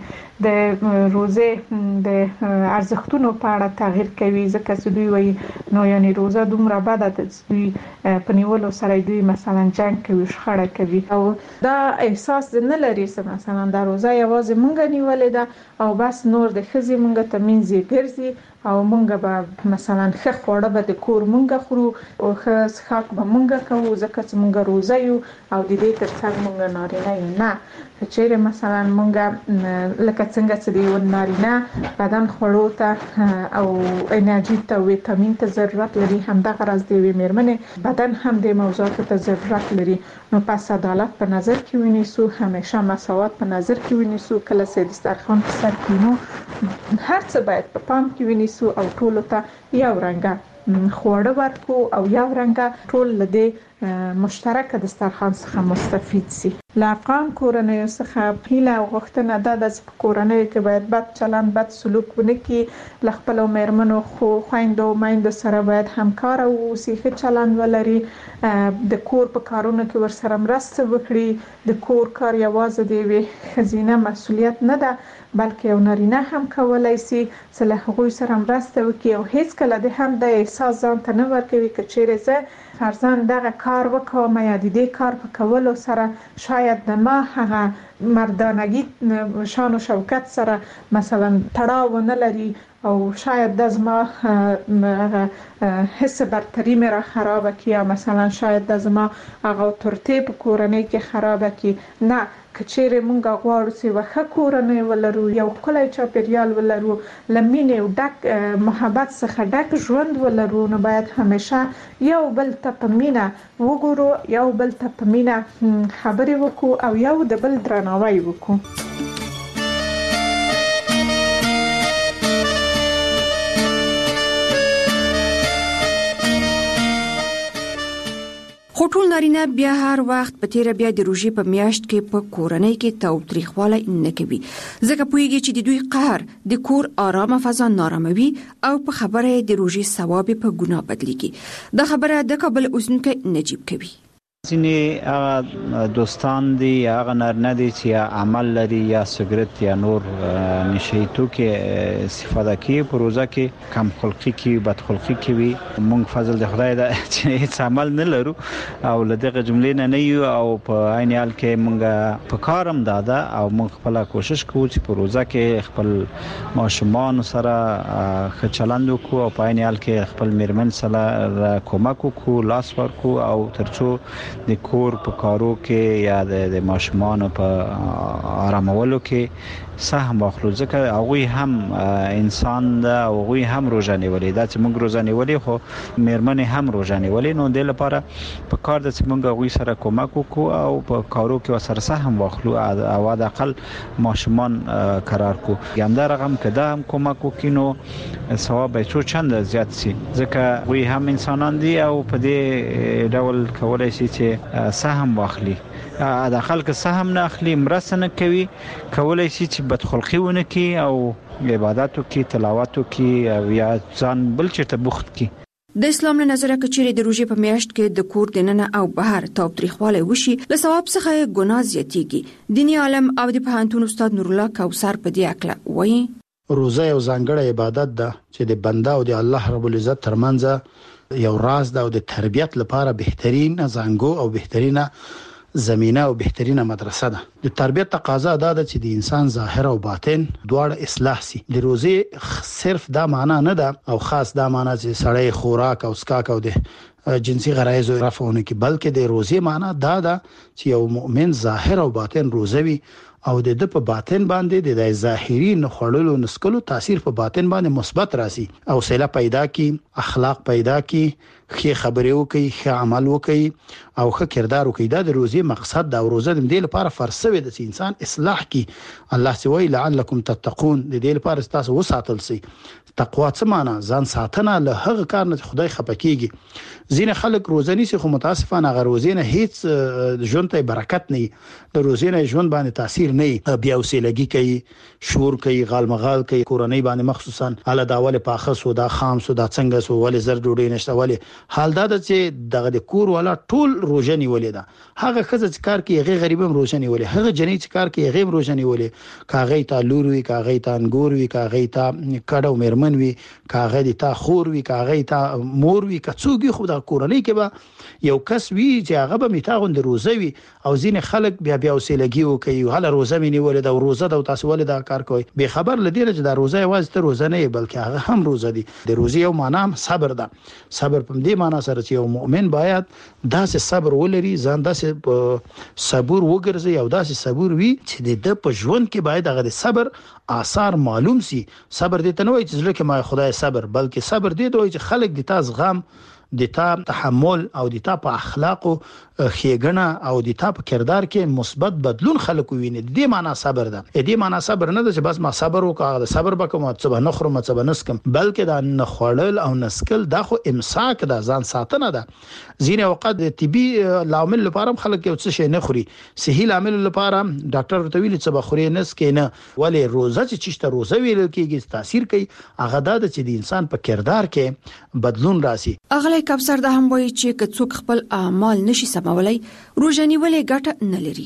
د روزې د ارزښتونو په اړه تغییر کوي ځکه چې دوی وایي نو یعنی روزه دومره بده ده چې دوی په نیولو سره دوی مثلا جنگ کوي شخړه کوي او دا احساس نه لري چې مثلا دا روزه یوازې مونږ نیولې ده او بس نور د خزي مونږ ته منځي ګرځي او مونږ به مثلا ښه خوړه به د کور مونږ خورو او ښه څښاک به مونږ کوو ځکه چې مونږ روزه یو او د دې ترڅنګ مونږ نارینه یو نه چې مثلا مونږ لکه څنګه چې د نارینه بدن خوړو ته او انرژي ته ویټامین ته ضرورت لري همدغه راز دی میرمنې بدن هم د موضوعات ته ضرورت لري نو پس عدالت په نظر کې ونیسو همیشه مساوات په نظر کې ونیسو کله چې دسترخوان په سر کینو هر څه باید په پام کې ونیسو او ټول ته یو رنګه خوړه ورکو او یو رنګه ټول لدې مشترک دسترخوان څخه مستفید سي له افغان کورنۍ څخه هیله او غوښتنه ده چې کورنۍ کې باید بد چلند بد سلوک ونه کړي ل خپل میرمنو خو خويندو مایند سره باید همکار او ښه چلند ولري د کور په کارونو کې ورسره مرسته وکړي د کور کار یوازې دی خزینه مسؤلیت نه ده بلکې یو نارینه هم کولای شي چې له هغوی سره مرسته وکړي او هیڅ کله د هم د احساس ځان ته نه ورکوي چې چیرې زه فرضاً دغه کار وکوم یا د دې کار په کولو سره شاید د ما هغه مردانگی شان و شوکت سره مثلا تړاو نه لري او شاید د زما حس برتری مې را خراب کی یا مثلا شاید د زما هغه ترتیب کورنۍ کې خراب کی نه کچېره مونږ غواړو چې وخت کورنۍ ولرو یو کله چاپیریال ولرو لمینه او ډک محبت څخه ډک ژوند ولرو نو باید همیشه یو بل ته پمینه وګورو یو بل ته پمینه خبرې وکړو او یو د بل درناوی وکړو خو ټول نارینه بیا هر وخت په تیر بیا د روژې په میاشت کې په کورنۍ کې تاوتریخوالی نه کوي ځکه پوهیږي چې د دوی قهر د کور آرامه فضا ناراموي او په خبره د روژې ثواب په ګناه بدلیږي دا خبره د کابل اوسنکو نجیب کوي ځینې دوستان دي هغه نارینه دي چې عمل لري یا سګرټ یا نور نشي توکي استفاده کوي په روزه کې کم خلقي کوي بد خلقي کوي مونږ فضل د خدای دا چې هیڅ عمل نه لرو او لدغه جملې نه یو او په عین حال کې مونږ په کارم دادا او مونږ خپل کوشش کوو چې په روزه کې خپل ماشومان سره ښه چلند وکړو او په عین حال کې خپل میرمن سره کومک وکړو لاس ورکړو او ترڅو د کور په کارو کې یا د ماشومان په آرامولو کې سهم واخلو ځکه هغه هم انسان دا او هغه هم روزه نیولې دا چې موږ روزه نیولې خو میرمنې هم روزه نیولې نو د لپاره په کار د چې موږ هغه سره کومک وکړو او په کارو کې سره سهم واخلو او د اقل ماشومان قرار کو یمدا رقم کده هم کومک وکینو ثواب به څو چند زیات شي ځکه وی هم انسانان دي او په دې ډول کولای شي چې سهم واخلي د خلک سهم نه اخلي مرسته نه کوي کولای شي چې بدخلقي ونه کوي او عبادتو کې تلاوتو کې او یا ځان بل چیرته بوخت کی د اسلام له نظره کچېره د روژې په میاشت کې د کور دننه او بهر تاوتریخوالی وشي له ثواب څخه ګناه زیاتېږي دیني عالم او د پوهنتون استاد نور الله کوثر په دې اکله وایي روزه یو ځانګړی عبادت ده چې د بنده او د الله رب العزت ترمنځ یو راز ده او د تربیت لپاره بهترین زنګو او بهترینه زمينه او بهترینه مدرسه ده د تربیت تقاضا ده چې د انسان ظاهر او باطن دواړه اصلاح سي د روزه صرف دا معنا نه ده او خاص دا معنا چې سړی خوراک او اسکاک او د جنسي غرایز رفعونه کې بلکې د روزه معنا دا ده چې یو مؤمن ظاهر او باطن روزوي او د په باطن باندې د ظاهري نخړلو نسکلو تاثیر په باطن باندې مثبت راسي او سله پیدا کی اخلاق پیدا کی ښه خبرې وکي ښه عمل وکي او ښه کردار وکي دا د روزي مقصد دا روزه د دې لپاره فرض د انسان اصلاح کی الله سوي لعلکم تتقون د دې لپاره تاسو وساتل سي تقوا څه معنا ځان ساتنه له هغه کار نه خدای خپکیږي ځینې خلک روزه نيسي خو متاسفانه هغه روزه نه هیڅ ژوند ته برکت نه د روزه نه ژوند باندې تاثیر نه بیا وسیلګي کوي شور کوي غالمغال کوي کورنۍ باندې مخصوصا اله داول پاخه سو دا خام سو دا څنګه سو ولې زر ډوډۍ نشته ولې حال دا چې دغه د کور والا ټول روزه نیولې ده هغه خزه چې کار کوي هغه غریبم روزه نیولې هغه جنې چې کار کوي هغه روزه نیولې کاغې تا لور وی کاغې تا انګور وی کاغې تا کډو مرمن وی کاغې تا خور وی کاغې تا مور وی کڅوږي خو د کورنۍ کې به یو کس وی چې هغه به میتاغون د روزه وی او ځینې خلک بیا وسیلګي وکي هله روزه مې نیولې دا روزه د تاسو ولې دا کار کوي به خبر لدی چې دا روزه یوازې ته روزه نه بلکې هغه هم روزه دي د روزه یو معنا صبر ده صبر په دې معنا سره چې یو مؤمن باید داسې صبر ولري ځان داسې صبر وګرځي او داسې صبر وي چې د په ژوند کې باید هغه د صبر آثار معلوم سي صبر دې ته نه وایي چې ځکه ما خدای صبر بلکې صبر دې ته وایي چې خلک د تاسو غم د تا تحمل او د تا په اخلاق او خېګنه او د تا په کردار کې مثبت بدلون خلک ویني د معنا صبر ده د معنا صبر نه ده چې بس ما صبر وکړم صبر وکم او څه نه خورم څه نسکم بلکې دا نه خړل او نسکل دا خو امساک ده ځان ساتنه ده ځینې وخت د طبي لامل لپاره خلک یو څه شي نه خوري صحیح لامل لپاره ډاکټر ورته ویلي چې بخوري نسکې نه ولی روزه چې روزه ویل کېږي تاثیر کوي هغه دا چې د انسان په کردار کې بدلون راسي اغلی کبسر د هم وایي چې که څوک خپل اعمال نشي سمولای روزه نیولې ګټه نه لري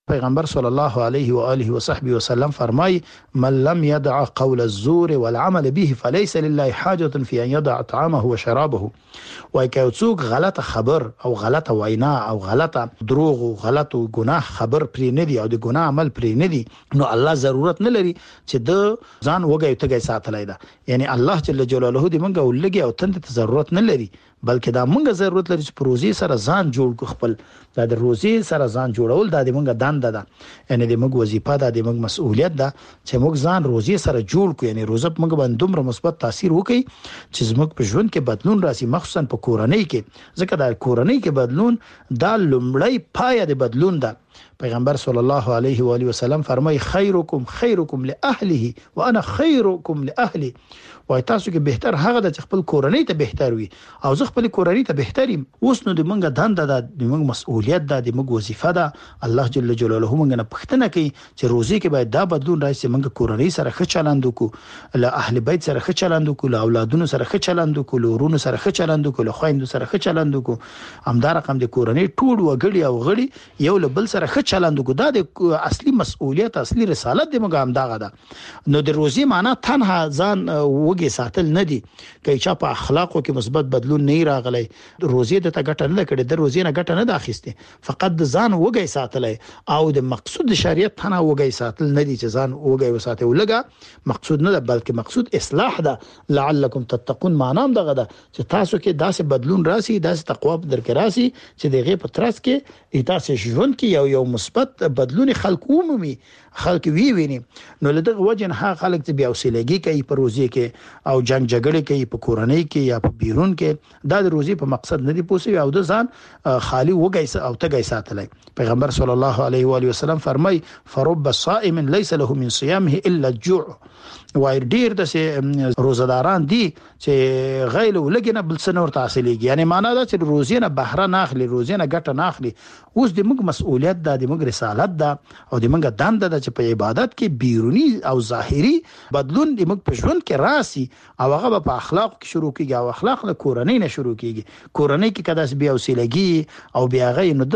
پیغمبر صلی الله علیه و آله و صحبه وسلم فرمای من لم يدع قول الزور والعمل به فليس لله حاجه في ان يدع طعامه وشرابه. وای که څوک غلط خبر او غلط وینا او غلط دروغ او غلط ګناه خبر پرې نه دی او د ګناه عمل پرې نه دی، نو الله ضرورت نه لري چې د ځان وګي تګي ساتلای دا. یعنی الله جل جلاله دې منګه ولګي او تند ته ضرورت نه لري، بلکې دا منګه ضرورت لري چې پروژې سره ځان جوړ کو. خپل دا د روزي سره ځان جوړول دا د منګه دنده ده، یعنی د منګه وظیفه ده، د منګه مسؤلیت ده چې موږ ځان روزي سره جوړ کو. یعنی روزه منګه باندې دومره مثبت تاثیر وکي چې زموږ په ژوند کې بدلون راسي، مخصوصا په کورنۍ کې، ځکه دا کورنۍ کې بدلون دا لومړی پایه د بدلون ده. پیغمبر صلی الله علیه و آله وسلم فرمای خیرکم خیرکم لاهله وانا خیرکم لاهلی. وای تاسو کې بهتر هغه د خپل کورنۍ ته بهتر وي او زه خپل کورنۍ ته بهتریم. اوس نو د منګه دنده ده، د منګه مسؤلیت ده، د منګه وظیفه ده. الله جل جلاله منګه نه پښتنه کوي چې روزي کې باید دا بدلون راشي، منګه کورنۍ سره ښه چلند وکړو، له اهل بیت سره ښه چلند وکړو، له اولادونو سره ښه چلند وکړو، له ورونو سره ښه چلند وکړو، له خويندو سره ښه چلند وکړو. همدا رقم د کورنۍ ټول وګړي او غړي یو له بل سره ښه چلند وکړو. دا د اصلي مسؤلیت، اصلي رسالت د منګه همدغه ده. نو د روزي معنا تنها ځان وګي ساتل نه دي. که چا په اخلاقو کې مثبت بدلون نه راغلی، روزي د ته ګټه نه کړي، د روزي نه ګټه نه اخیسته، فقط د ځان وګي ساتلای او د مقصود شریعت تنها وګي ساتل نه دي چې ځان وګي وساته ولګه مقصود نه ده، بلکې مقصود اصلاح ده. لعلکم تتقون معنا هم دغه ده چې تاسو کې داسې بدلون راسي، داسې تقوا درک راسي چې دغه په ترڅ کې تاسو ژوند کې یو مثبت بدلون خلق عمومي خلق ویني. نو لدغه وجه ها خلق ته بیا وسیلګي کوي په روزي کې او جنگ جګړه کوي په کورنۍ کې یا په بیرون کې. دا د روزي په مقصد نه دی پوسي او د ځان خالی وګي او تګي ساتلای. پیغمبر صلی الله علیه و آله وسلم فرمای فرب صائم ليس له من صيامه الا الجوع. وای ډیر د روزداران دي چې غیل ولګنه بل څه نور تحصیلېږي، یعنی معنا دا چې روزي نه بهره نه اخلي، روزي نه ګټه نه اخلي. اوس د موږ مسؤلیت ده، د موږ رسالت ده او د موږ دنده ده چې په عبادت کې بیرونی او ظاهري بدلون د موږ په ژوند کې راسي او هغه په اخلاق کې شروع کیږي او اخلاق له کورنۍ نه شروع کیږي. کورنۍ کې کداس بیا وسیلګي او بیا غي نو د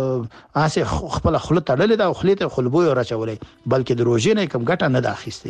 اسه خپل خپل تړلې ده او خلیته خلبوي راچولې، بلکې د روزي نه کم ګټه نه اخیسته.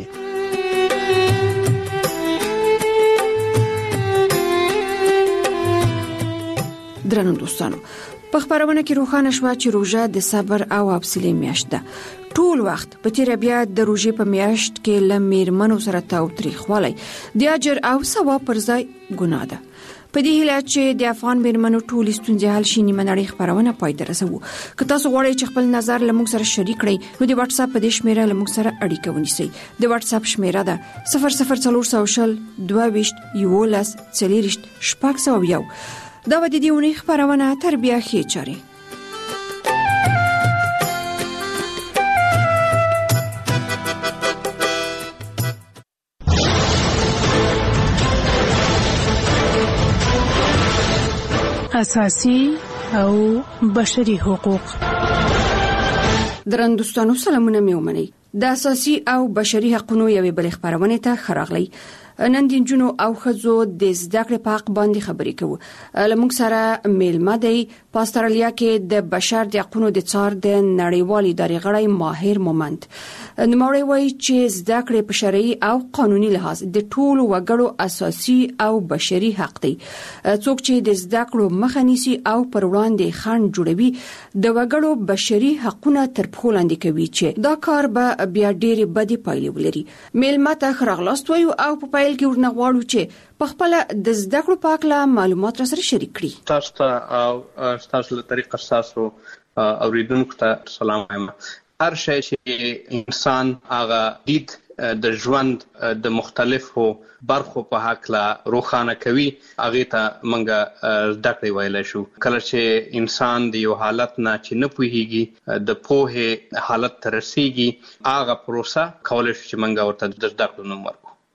درنو دوستانو، په خبرونه کې روښانه شو چې روزه د صبر او حوصله میاشت ده. ټول وخت په تیر بیا د روزې په میاشت کې لمرمنو سره تاوتریخوالی د اجر او ثواب پر ځای ګناه ده. په دې هیله چې د افغان میرمنو ټول ستونزې حل شي، نیمه نړۍ خبرونه پای ته رسوو. که تاسو غواړئ چې خپل نظر له موږ سره شریک کړئ، نو د واتس اپ په دې شمیره له موږ سره اړیکه ونیسئ. د واتس اپ شمیره ده 0040221140 دا به د دې ونې خبرونه تر بیا ښې چارې. اساسي او بشري حقوق. درندوستانو سلامونه مې ومنئ. د اساسي او بشري حقوقو یوې بلې خبرونه ته خراغلی. نن د جنو او خزو د زده کړې په حق باندې خبرې کوو. لمونږ سره میلمه دی په استرالیا کې د بشر د حقوقو د څار د نړیوال ادارې غړی ماهر مومند. نوموړی وایي چې زده کړې په شرعي او قانوني لحاظ د ټولو وګړو اساسي او بشري حق دی. څوک چې د زده کړو مخه نیسي او پر وړاندې خنډ جوړوي د وګړو بشري حقوقونه تر پښو لاندې کوي چې دا کار به بیا ډېرې بدې پایلې ولري. میلمه ته خراغلاست وایو او په پیل کې ورنغواړو چې په خپل د زده کړو په اړه معلومات را سره شریک کړي. تاسو ته او تاسو له طریقه تاسو اوریدونکو ته سلام وایم. هر شی چې انسان هغه دید د ژوند د مختلفو برخو په حق لا روښانه کوي، هغه ته منګه زده کړې ویل شو. کله چې انسان د یو حالت نه چې نه پوهیږي د پوهه حالت ته رسیږي، هغه پروسه کولای شي چې منګه ورته د زده کړو نوم ورکړو.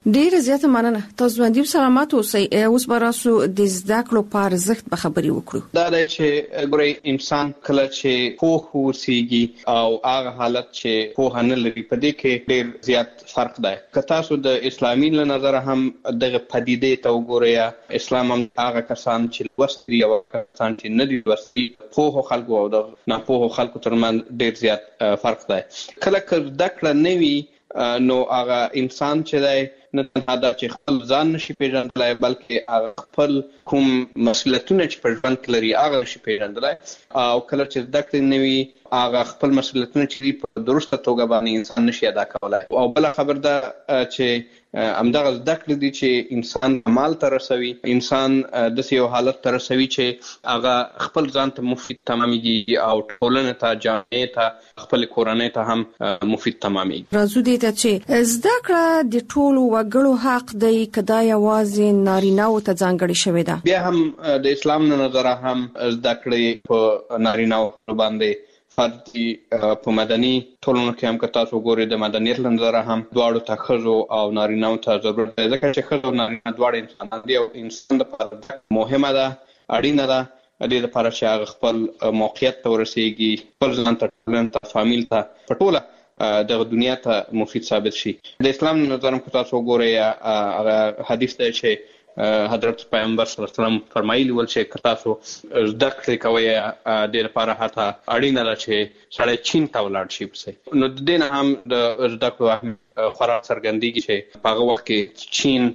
ډیر زیاته مننه. تاسو باندې سلامات اوسئ. اوس براسو د زده کړو په ارزښت به خبرې وکړو. دا د چې ګوري انسان کله چې پوه اوسېږي او هغه حالت چې پوه نه لري په دې کې ډیر زیات فرق دی. که تاسو د اسلامي له نظر هم دغه پدیدې ته وګورئ، اسلام هم هغه کسان چې لوستي او کسان چې نه دي لوستي، پوه خلکو او د ناپوه خلکو ترمنځ ډیر زیات فرق دی. کله که زده کړه نه وي نو هغه انسان چې دی نه تنها دا چې خپل ځان نشي پیژندلای بلکې هغه خپل کوم مسؤلیتونه چې په ژوند کې لري هغه نشي پیژندلای، او کله چې زده کړې نه وي هغه خپل مسؤلیتونه چې په درسته توګه باندې انسان نشي ادا کولای. او بل خبر ده چې همدغه زده کړې دي چې انسان کمال ته رسوي، انسان داسې یو حالت ته رسوي چې هغه خپل ځان ته مفید تمامېږي او ټولنې ته، جامعې ته، خپل کورنۍ ته هم مفید تمامېږي. راځو دې ته چې زده کړه د ټولو وګړو حق دی که دا یوازې نارینه‌و ته ځانګړې شوې ده؟ بیا هم د اسلام له نظره هم زده کړې په نارینه‌و باندې فرض دي. په مدني ټولنو کې هم که تاسو وګورئ د مدنیت له نظره هم دواړو ته ښځو او نارینه‌و ته ضرورت دی، ځکه چې ښځه او نارینه دواړه انسانان دي او انسان لپاره مهمه ده، اړینه ده دې لپاره چې هغه خپل موقعیت ته ورسېږي، خپل ځان ته، ټولنې ته، فامیل ته، په ټوله دغه دنیا ته مفید ثابت شي. د اسلام له نظر هم که تاسو وګورئ هغه حدیث دی چې حضرت پیغمبر صلی الله علیه وسلم فرمایلی ول چې که تاسو زده کړې کوئ دې لپاره حتی اړینه ده چې سړی چین ته ولاړ شي پسې. نو د دې نه هم د زده کړو خورا څرګندېږي چې په هغه وخت کې چین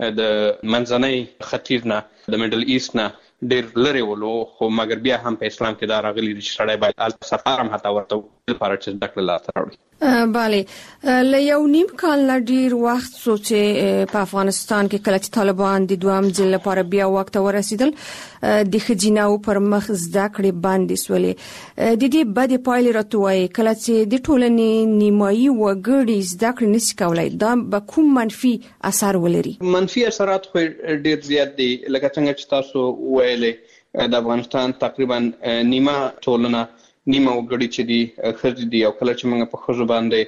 د منځنۍ ختیځ نه، د میډل ایست نه ډېر لرې ولو، خو مګر بیا هم په اسلام کې دا راغلي دي چې سړی باید هلته سفر هم حتی ورته لپاره چې زده کړه لاسته راوړي. بله، له یو نیم کال نه ډیر وخت څو چې په افغانستان کې کله چې طالبان د دوام ځل لپاره بیا وخت ورسېدل، د ښځیناو پر مخ زده کړې بندې سولې. د دې بدې پایلې راته وایي کله چې د ټولنې نیمایي وګړي زده کړې نشي کولای، دا به کوم منفي اثر ولري؟ منفي اثرات خو ډیر زیات دي. لکه څنګه چې تاسو ویلې د افغانستان تقریبا نیمه ټولنه، نیمه وګړي چې دي ښځې دي، او کله چې موږ په ښځو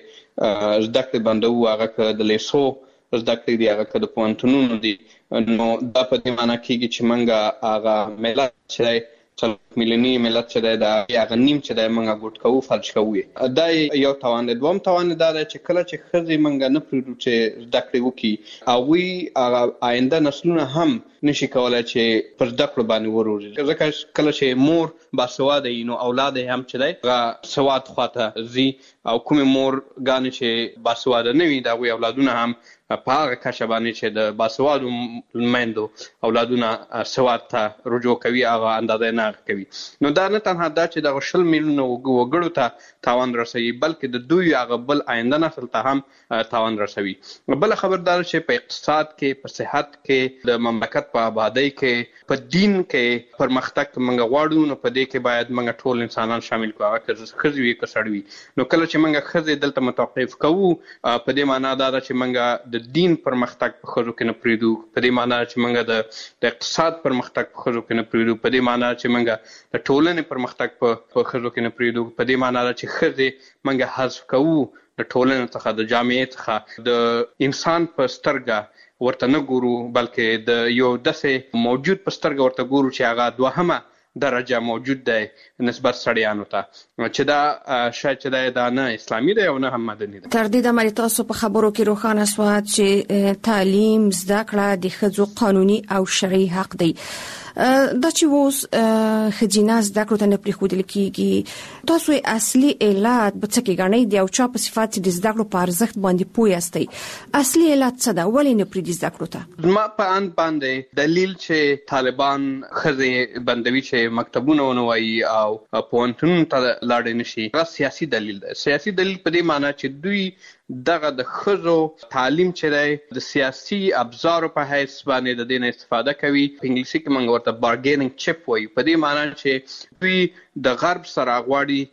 باندې زده کړې بندوو، هغه که د لیسو زده کړې دي، هغه که د پوهنتونونو دي، نو دا په دې معنی کېږي چې موږ هغه ملت چې دی، میلیوني ملت چې دی، د هغه نیم چې دی موږ ګوټ کوو، فلج کوو. دا یو تاوان دی. دوم تاوان دا دی چې کله چې ښځې موږ نه پرېږدو چې زده کړې وکړي، هغوی هغه آینده نسلونه هم نشي کولای چې پر زده کړو باندې وروزي، ځکه کله چې مور باسواده وي نو اولاد یې هم چې دی هغه سواد خواته ځي، او کومې مورګانې چې باسواده نه وي د هغوی اولادونه هم په هغه کچه باندې چې د باسوادو میندو اولادونه سواد ته رجوع کوي، هغه اندازه یې نه کوي. نو دا نه تنها دا چې دغه 20 میلیونه وګړو ته تاوان رسوي، بلکې د دوی هغه بل آینده نسل ته هم تاوان رسوي. بل خبردار چې په اقتصاد کې، په صحت کې، د مملکت په آبادی کې، په دین کې پرمختګ موږ غواړو، نو په دې کې باید موږ ټول انسانان شامل کړو، هغه که ښځې وي که سړي وي. نو کله چې موږ ښځې دلته متوقف کوو، په دې معنا دا ده چې موږ د دین پرمختګ په ښځو کې نه پرېږدو، په دې معنا چې موږ د اقتصاد پرمختګ په ښځو کې نه پرېږدو، په دې معنا چې موږ د ټولنې پرمختګ په ښځو کې نه پرېږدو، په دې معنا ده چې ښځې موږ حذف کوو د ټولنې څخه، د جامعې څخه، د انسان په سترګه ورته نه ګورو، بلکې د یو داسې موجود په سترګه ورته ګورو چې هغه دوهمه درجه موجود دی نسبت سړیانو ته، چې دا شاید چې دا نه اسلامي دی او نه هم مدني دی. تر دې دمه تاسو په خبرو کې روښانه شوه چې تعلیم، زده کړه د ښځو قانوني او شرعي حق دی. دا چې اوس ښځینه زده کړو ته نه پرېښودل کېږي، تاسو اصلي علت به څه کې ګڼئ؟ د یو چا په صفت چې د زده کړو په ارزښت باندې پوه یاستئ، اصلي علت څه ده؟ ولې نه پرېږدي زده کړو ته؟ زما په اند باندې دلیل چې طالبان ښځې بندوي چې مکتبونه ونه وایي او پوهنتونونو ته لاړې نشي، هغه سیاسي دلیل دی. سیاسي دلیل په دې معنی چې دوی دغه د ښځو تعلیم چې دی د سیاسي ابزارو په حیث باندې د دې نه استفاده کوي. په انګلیسي کې موږ ورته بارګیننګ چپ وایو، په دې معنی چې دوی د غرب سره غواړي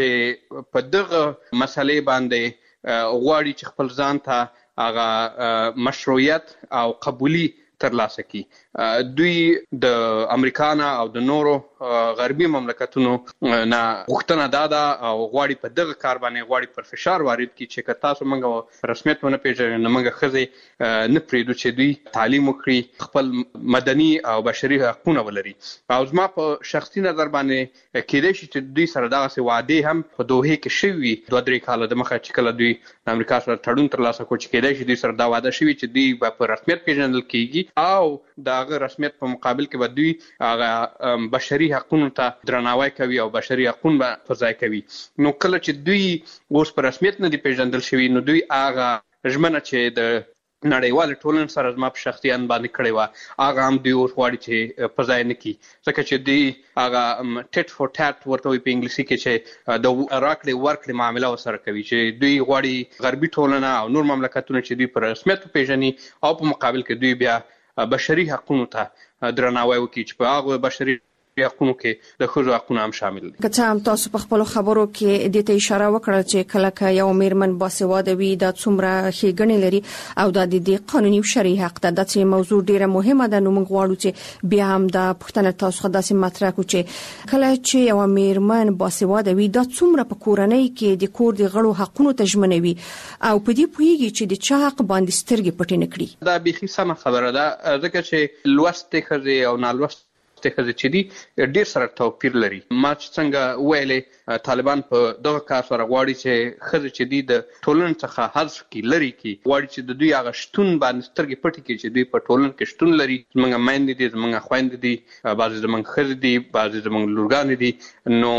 چې په دغه مسلې باندې غواړي چې خپل ځان ته هغه مشروعیت او قبولي ترلاسه کړي. دوی د امریکا نه او د نورو غربي مملکتونو نه غوښتنه ده او غواړي په دغه کار باندې غواړي پر فشار وارد کړي چې که تاسو موږ رسمیت ونه پیژنئ نو موږ ښځې نه پرېږدو چې دوی تعلیم وکړي، خپل مدني او بشري حقونه ولري. او زما په شخصي نظر باندې کېدای شي چې دوی سره دغسې وعدې هم په دوحې کې شوي وي 2-3 کاله د مخه چې کله دوی د امریکا سره تړون ترلاسه کړو، چې کېدای شي دوی سره دا وعده شوي چې دوی به په رسمیت پیژندل کېږي او د هغه رسمیت په مقابل کې به دوی هغه بشري حقونو ته درناوی کوي او بشري حقونه به پر ځای کوي. نو کله چې دوی اوس په رسمیت نه دي پیژندل شوي نو دوی هغه ژمنه چې د نړیوال ټولنې سره زما په شخصي اند باندې کړې وه هغه هم دوی اوس غواړي چې په ځای نه کړي، ځکه چې دوی هغه ټیټ فور ټیټ ورته وایي په انګلیسي کې چې د راکړې ورکړې معامله ورسره کوي، چې دوی غواړي غربي ټولنه او نور مملکتونه چې دوی په رسمیت وپېژني او په مقابل کې دوی بیا بشري حقونو ته درناوی وکړي چې په هغه بشري حقونو کې د ښځو حقونه هم شامل دي. که څه هم تاسو په خپلو خبرو کې دې ته اشاره وکړه چې کله که یو میرمن باسواده وي دا څومره ښېګڼې لري او دا د قانوني او شرعي حق ده. دا چې موضوع ډیره مهمه ده، نو موږ غواړو چې بیا هم دا پوښتنه تاسو خو داسې مطرح کړو چې کله چې یو میرمن باسواده وي دا څومره په کورنۍ کې د کور د غړو حقونو ته ژمنوي او په دې پوهیږي چې د چا حق باندې سترګې پټې نه کړي. دا بیخي سمه خبره ده، ځکه چې لوستې ښځې او نالوستې ښځې چې دي ډېر سره توپیر لري. ما چې څنګه ویلې طالبان په دغه کار سره غواړي چې ښځې چې دي د ټولنې څخه حذف کړي، لرې کړي، غواړي چې د دوی هغه شتون باندې سترګې پټې کړي چې دوی په ټولنه کې شتون لري. زموږ میندې دي، زموږ خویندې دي، بعضې زموږ ښځې دي، بعضې زموږ لورګانې دي. نو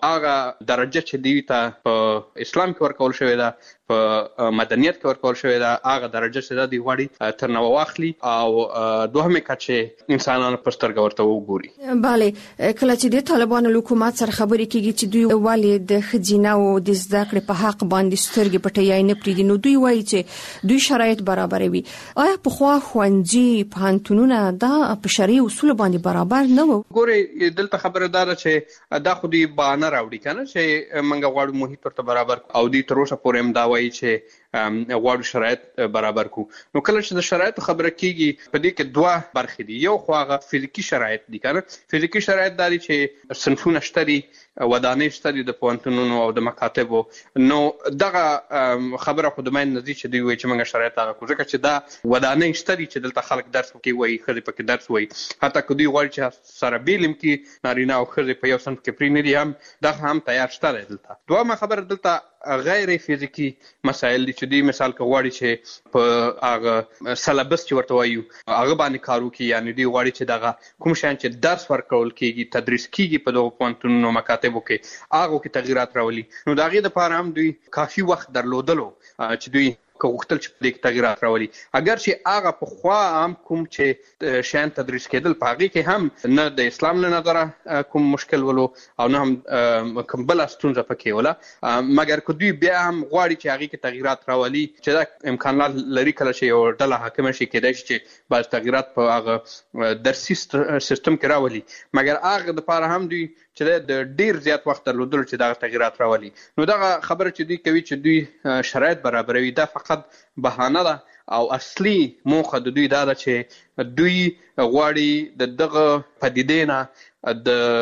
هغه درجه چې دوی ته په اسلام کې ورکول شوې ده، په مدنیت کې ورکول شوې ده، هغه درجه چې دوی غواړي تر نو واخلي او دوهمې کچې انسانانو په سترګه ورته وګوري. بله، کله چې د طالبانو حکومت سره خبرې کیږي چې دوی ولې د ښځینه او د زده کړې په حق باندې سترګې پټې نه پریږدي، نو دوی وایي چې دوی شرایط برابروي. آیا پخوا ښوونځي پوهنتونونه دا په شرعي اصول باندې برابر نه وو؟ ګورې دلته خبره دا ده چې دا خو دوی بهانه راوړي کنه چې موږ غواړو محیط ورته برابر او دوی تر اوسه پورې هم دا وایي چې غواړو شرایط برابر کو. نو کله چې د شرایطو خبره کیږي په دې کې دوه برخې دي. یو خو هغه فزیکي شرایط دي کنه، فزیکي شرایط دا دي چې صنفونه شته دي، ودانۍ شته دي د پوهنتونونو او د مکاتبو. نو دغه خبره خو د مین نزي چې دوی وایي چې موږ شرایط هغه کو، ځکه چې دا ودانۍ شته دي چې دلته خلک درس کوي، وایي ښځې پکې درس وایي، حتی که دوی غواړي چې سره بیلم کې نارینه او ښځې په یو صنف کې پرې نه دي، هم دغه هم تیار شته دی دلته. دویمه خبره دلته غیر فزیکی مسایل دي چې دوی مثال که غواړي چې په هغه سلبس چې ورته وایو هغه باندې کار وکړي، یعنې دوی غواړي چې دغه کوم شیان چې درس ورکول کېږي، تدریس کېږي په دغو پوهنتونونو مکاتبو کې، هغو کې تغیرات راولي. نو د هغې دپاره هم دوی کافي وخت درلودلو چې دوی که غوښتل چې په دې کې تغیرات راولي. اگر چې هغه پخوا هم کوم چې شیان تدریس کېدل په هغې کې هم نه د اسلام له نظره کوم مشکل ولو او نه هم کوم بله ستونزه پکې وله، مګر که دوی بیا هم غواړي چې هغې کې تغیرات راولي، چې دا امکانات لري کله چې یو ډله حاکمه شي، کېدای شي چې بعض تغیرات په هغه درسي سیستم کې راولي، مګر هغه دپاره هم دوی چې د ډیر زیات وخت درلودلو چې دغه تغیرات راولي. نو دغه خبره چې دوی کوي چې دوی شرایط برابروي، دا فقط بهانه ده او اصلي موخه د دوی دا ده چې دوی غواړي د دغه پدیدې نه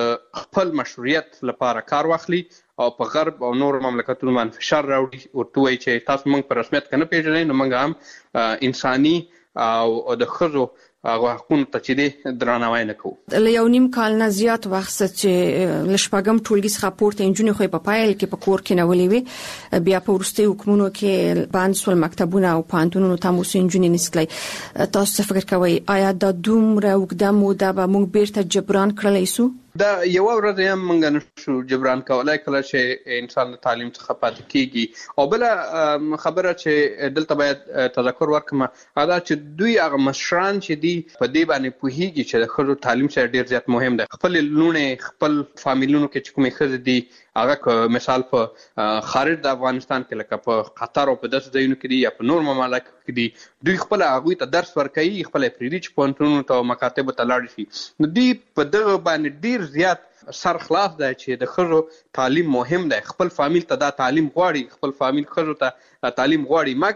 د خپل مشروعیت لپاره کار واخلي او په غرب او نور مملکتونو باندې فشار راوړي، ورته وایي چې تاسو موږ په رسمیت کې نه پېژنئ نو موږ هم انساني او د ښځو هغه حقونو ته چې دی درناوی نه کوو. له یو نیم کال نه زیات وخت چې له شپږم ټولګي څخه پورته نجونې خو په پایل کې په کور کې نولې وي، بیا په وروستیو حکمونو کې بند شول مکتبونه او پوهنتونونو ته اوس نجونې نسکلی. تاسو څه فکر کوئ؟ آیا دا دومره اوږده موده به موږ بیرته جبران کړلی سو؟ دا یوه ورځ هم موږ نشو جبران کولی کله چې انسان د تعلیم څخه پاتې کېږي. او بله خبره چې دلته باید تذکر ورکړم هغه دا چې دوی هغه مشران چې دي په دې باندې پوهېږي چې د ښځو تعلیم سره ډېر زیات مهم دی. خپل لوڼې خپل فامیلونو کې چې کومې ښځې دي هغه که مثال په خارج د افغانستان کې لکه په قطر او په داسې ځایونو کې دي یا په نور ممالکو کې دي، دوی خپل هغوی ته درس ورکوي، خپل یې پرېږدي چې پوهنتونونو ته او مکاتبو ته لاړ شي. نو دوی په دغه باندې ډېر زیات سر خلاف دی چې د ښځو تعلیم مهم دی. خپل فامیل ته دا تعلیم غواړي، خپل فامیل ښځو ته تعلیم غواړي، مګر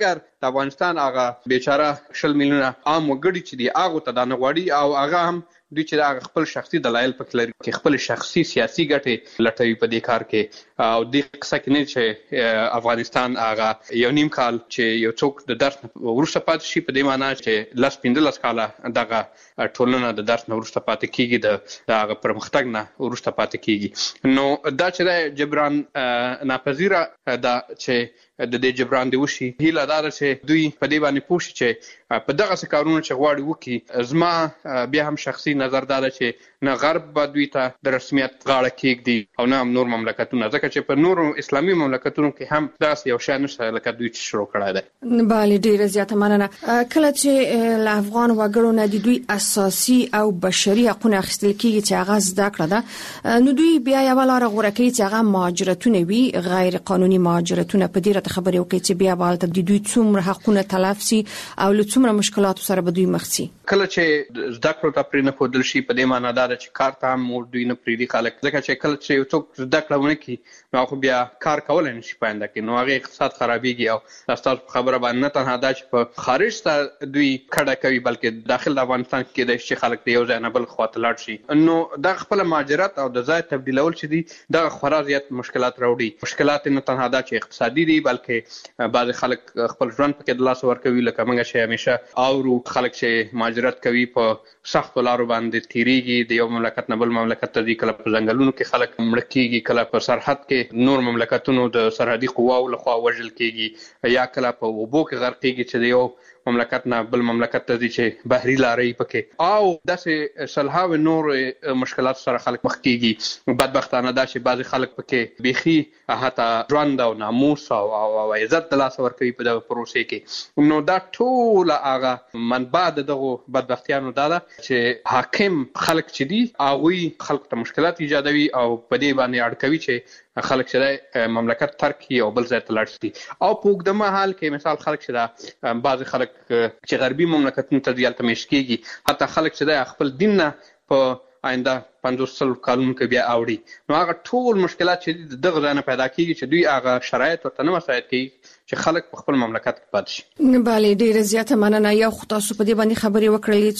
د افغانستان هغه بیچاره 20 میلیونه عام وګړي چې دی هغه ته د نغواړي او هغه هم دوی چې دا خپل شخصي دلایل پکې لري کې خپل شخصي سیاسي ګټې لټوي په دې کار کې او د قصه کې نه چې افغانستان هغه یو نیم کال چې یو څوک د درس ورسته پاتې شي په دې معنی چې لاس 15 کاله دغه ټولنه د درس نه ورسته پاتې کیږي د هغه پرمختګ نه ورسته پاتې کیږي نو دا چې جبران ناپذیره دا چې د دې جبران دی وشي هیله دا چې دوی په دې باندې پوښي چې په دغه کارونو چې غواړي وکي زما بیا هم شخصي نظر دا چې نه غرب به دوی ته د رسمیت غاړه کېږدي او نه هم نور مملکتونه ځکه چې په نورو اسلامي مملکتونو کې هم داسې یو شی نشته لکه دوی چې شروع کړی دی. بله ډیره زیاته مننه. کله چې له افغان وګړو نه د دوی اساسي او بشري حقوق اخیستل کېږي چې هغه زده کړه ده نو دوی بیا یو لاره غوره کوي چې هغه مهاجرتونه وي غیر قانوني مهاجرتونه په دې راته خبرې وکړي چې بیا به د دوی څومره حقوق تلف سي او له څومره مشکلاتو سره به دوی مخ سي. کله چې زده کړو ته پرې نه پودل شي په دې معنی دا چې کار ته هم دوی نه پریدي خلک ځکه چې کله چې یو څوک زده کړه ونه کړي نو خو بیا کار کولای نشي پاینده کې نو هغه اقتصاد خرابېږي او تاسو خبره باندې نه تنها دا چې په خارج ته دوی کډه کوي بلکې داخل د افغانستان کې د شي خلک د یو ځای نه بل خواته لاړ شي نو دا خپل مهاجرت او د ځای تبدیلول چې دي دا خورا زیات مشکلات راوړي. مشکلات نه تنها دا چې اقتصادي دي بلکې بعض خلک خپل ژوند پکې د لاس ورکوي لکه موږ چې همیشه او خلک چې مهاجرت کوي په سخت لارو باندې تیریږي د یو مملکت نه بل مملکت ته ځي کله په ځنګلونو کې خلک مړ کیږي کله په سرحد کې نور مملکتونو د سرحدي قواو لخوا وژل کیږي یا کله په اوبو کې غرق کیږي چې یو مملکت نه بل مملکت ته ځي چې بحري لارې پکې او داسې سلهاوي نور مشکلات سره خلک مخ کیږي. بدبختانه دا چې بعض خلک پکې بيخي حتی ژوند او ناموس او عزت د لاس ورکوي په دغه پروسې کې نو دا ټول هغه منبع دغه بدبختیانو دا ده چې حاکم خلک چې دي هغه خلک ته مشکلات ایجادوي او په دې باندې اړکوي چې خلک چې مملکت ترک او بل ځای ته لاړ شي او په وګدمه حال کې مثال خلک چې دا بعض خلک چې غربي مملکتونو ته ځي تمش کیږي حتی خلک چې دا خپل دین نه په آینده 50 کالونو کې بیا اوړي نو هغه ټول مشکلات چې دغه ځای نه پیدا کیږي چې دوی هغه شرایط ورته نه مساعد کوي چې خلک په خپل مملکت کې پاتې شي. بله ډیره زیاته مننه. یو خو تاسو په دې باندې خبرې وکړلې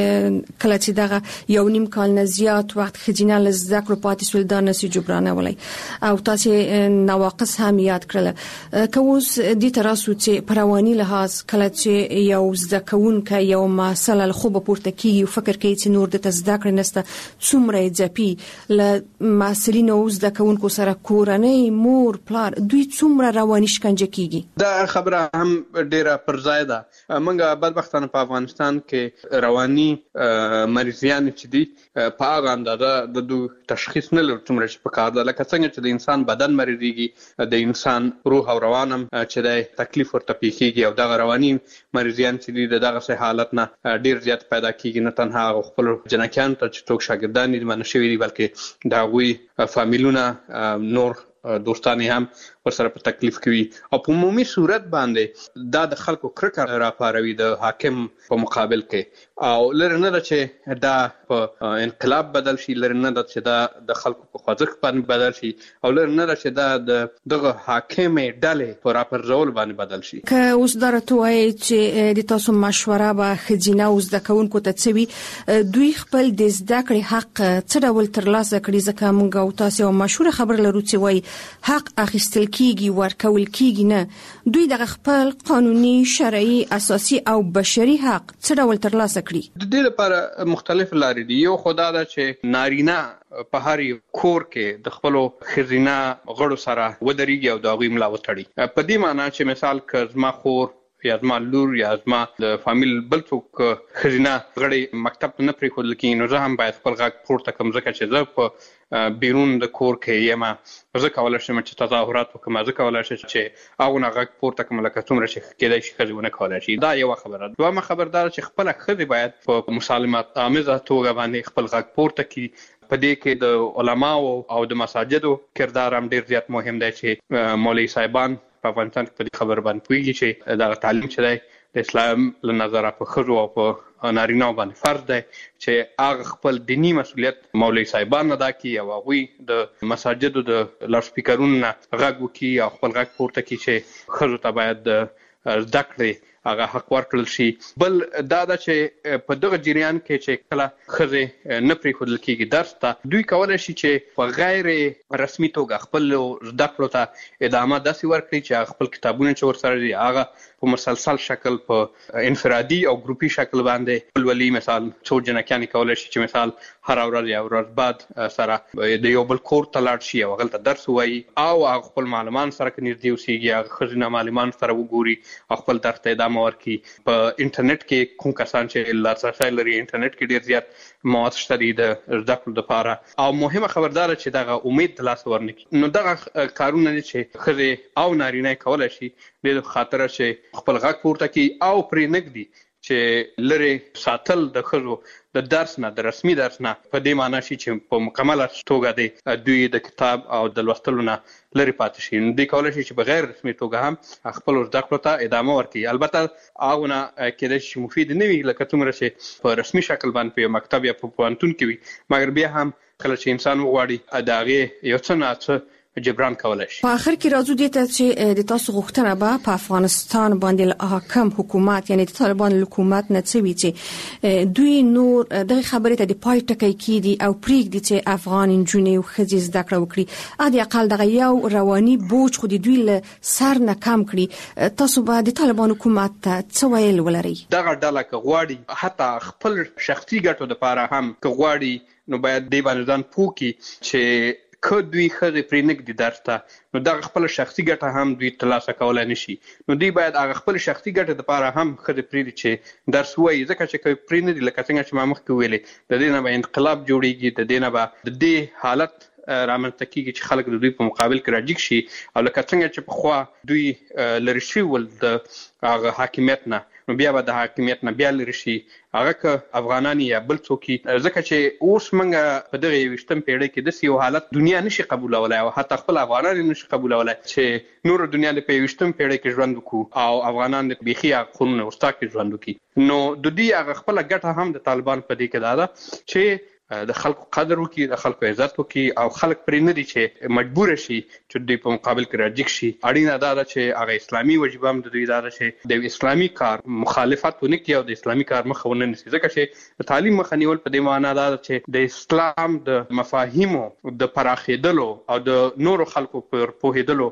چې کله چې دغه یو نیم کال نه زیات وخت خجینه لزده کړو پاتې سول دا نسی جبرانولای او تاسو نواقص هم یاد کړل کوس دې تراسو چې پروانی لحاظ کله چې یو زده کوونکی یو مسله خو به پورته کیږي او فکر کوي چې نور د زده کړې نسته څومره ځپی ل مسلینو زده کوونکو سره کورنۍ مور پلار دوی څومره رواني شکنجه کیږي. دا خبره هم ډیره پر ځای ده. موږ بدبختانه په افغانستان کې رواني مریضیان چې دي په هغه اندازه د تشخیص نه لري څومره چې په کار ده لکه څنګه چې د انسان بدن مریضيږي د انسان روح او روان هم چې د تکلیف ورته پیښیږي او د رواني مریضیان چې دي دغه حالت نه ډیر زیات پیدا کیږي نه تنها خپل جنکیان ته چې څوک شاګردان دي منشي وي بلکې دا غوي فامیلونه نور دوستانی هم ورسره په تکلیف کوي او په عمومي صورت باندې دا د خلکو کرکه راپاروي د حاکم په مقابل کې او لره نه چې دا په انقلاب بدل شي لره نه چې دا د خلکو په خوځښت باندې بدل شي او لره نه چې دا دغه حاکم ډلې په راپرځول باندې بدل شي. که اوس درته وایي چې د تاسو مشوره به خزینه او زده کوونکو ته څوي دوی خپل د زده کړې حق څه ډول ترلاسه کړي ځکه موږ او تاسو مشوره خبر لرو چې وایي حق اخیستل کیږي ورکول کیږي نه دوی د خپل قانوني شرعي اساسي او بشري حق څه ډول ترلاسه کړي. د دې لپاره مختلف لارې دي. یو خدا دا چې نارینه په هر کور کې د خپل خزینه غړو سره ودرېږي او د غوي ملا وتړي په دې معنی چې مثال ک زما خور یا زما لور یا زما د فامیل بل څوک خزینه غړي مکتب نه پرې خو لکه نو زه هم باید خپل غږ پورته کوم ځکه چې زه په بیرون د کور کې یم زه کولای شم چې تظاهرات وکم زه کولای شم چې هغه غږ پورته کوم لکه څومره چې کېدای شي خزونه کولای شي. دا یو خبره. دویمه خبردار چې خپل خزي باید په مسالمت آمیزه توګه باندې خپل غږ پورته کړي. په دې کې د علماو او د مساجدو کردار هم ډیر زیات مهم دی چې مولوی صاحبان په افغانستان کې په دې خبر باندې پوهیږي چې دا تعلیم چې دی د اسلام له نظره په خزو او په نارینه باندې فرض دی چې هغه خپل دینی مسؤلیت مولوی صاحبان ادا کوي او هغه د مساجدو د لاوډ سپیکرونو غږ وکي او خپل غږ پورته کوي چې خزو ته باید زده کړې هغه حق ورکړل شي. بل دا د چې په دغه جریان کې چې کله خزه نه پریښودل کیږي درس ته دوی کولای شي چې په غیر رسمي توګه خپل زده کړو ته ادامه داسې ورکړي چې خپل کتابونه چې ورسره دي هغه په مسلسل شکل په انفرادي او ګروپي شکل باندې ولولي. مثال څو جنکیان کولای شي چې مثال هر ورځ یا ورځ بعد سره د یو بل کور ته لاړ شي او هغه ته درس وایي او خپل معلمان سره نږدې اوسېږي هغه خزینه معلمان سره وګوري او خپل درس ته ادامه ورکړي. په انټرنیټ کې کوم کسان چې لاسرسی لري انټرنیټ کې ډیر زیات مواد شته دي د زده کړو لپاره او مهمه خبردار چې دغه امید ترلاسه ورنکړي. نو دغه کارونه چې خزه او نارینه کولای شي د خاطر چې خپل غږ پورته کړي او پرې نګدي چې لري ساتل د خزو د درس نه د رسمي درس نه په دې معنی شي چې په مکمله توګه دوی د کتاب او د لوستلو نه لري پاتې شي. دوی کولای شي چې بغیر رسمي توګه هم خپل زده کړو ته ادامه ورکړي. البته هغه کېدای شي مفید نه وي لکه څومره چې په رسمي شکل باندې په مکتب یا په پوهنتون کې وي، مګر بیا هم کله چې انسان وغواړي د هغې یو څه نه څه جبران کولای شي. په اخر کې راځو دې ته چې د تاسو غوښتنه به په افغانستان باندې حاکم حکومت یعنی د طالبان حکومت نه څه وی چې دوی نور دغه خبرې ته د پای ټکی کیدي او پریږدي چې افغان انجونې او ښځې زده کړه وکړي. اته اقل دغه یو رواني بوج خو د دوی له سر نه کم کړي. تاسو به د طالبان حکومت ته څه ویل ولري؟ دغه ډله کغواړي حتی خپل شخصي ګټو لپاره هم کغواړي نو باید د باندې پوکي چې که دوی خزه پرې نګدي درس ته نو دغه خپل شخصي ګټه هم دوی ترلاسه کولای نشي. نو دوی باید هغه خپل شخصي ګټه لپاره هم خزه پرې چې درس وایي ځکه چې پرې نه دي لکه څنګه چې ما مخکې ویلې د دې نه به انقلاب جوړیږي، د دې نه به د دې حالت رامنځته کیږي چې خلک د دوی په مقابل کې راجګ شي او لکه څنګه چې پخوا دوی لري شي ول د هغه حاکمیت نه نو بیا به د حاکمیت نه بیا لري شي هغه که افغانان یا بل څوک ځکه چې اوس موږ په دغه 20م پیړۍ کې د یو حالت دنیا نشي قبولولای او حتی خپل افغانان نشي قبولولای چې نور دنیا د 20م پیړۍ کې ژوند وکړو او افغانان د بيخي قانون ورستا کې ژوند وکړي. نو د دې هغه خپل ګټه هم د طالبان په دې کې دا چې د خلکو قدر وکړي، د خلکو عزت وکړي او خلک پرې نه دي چې مجبور شي چې دوی په مقابل کې راجګ شي. اړینه دا ده چې هغه اسلامي وجیبه هم د دوی دا ده چې د اسلامي کار مخالفت ونه کړي او د اسلامي کار مخه ونه نیسي ځکه چې تعلیم مخه نیول په دې معنی دا ده چې د اسلام د مفاهیمو د پراخېدلو او د نورو خلکو پر پوهېدلو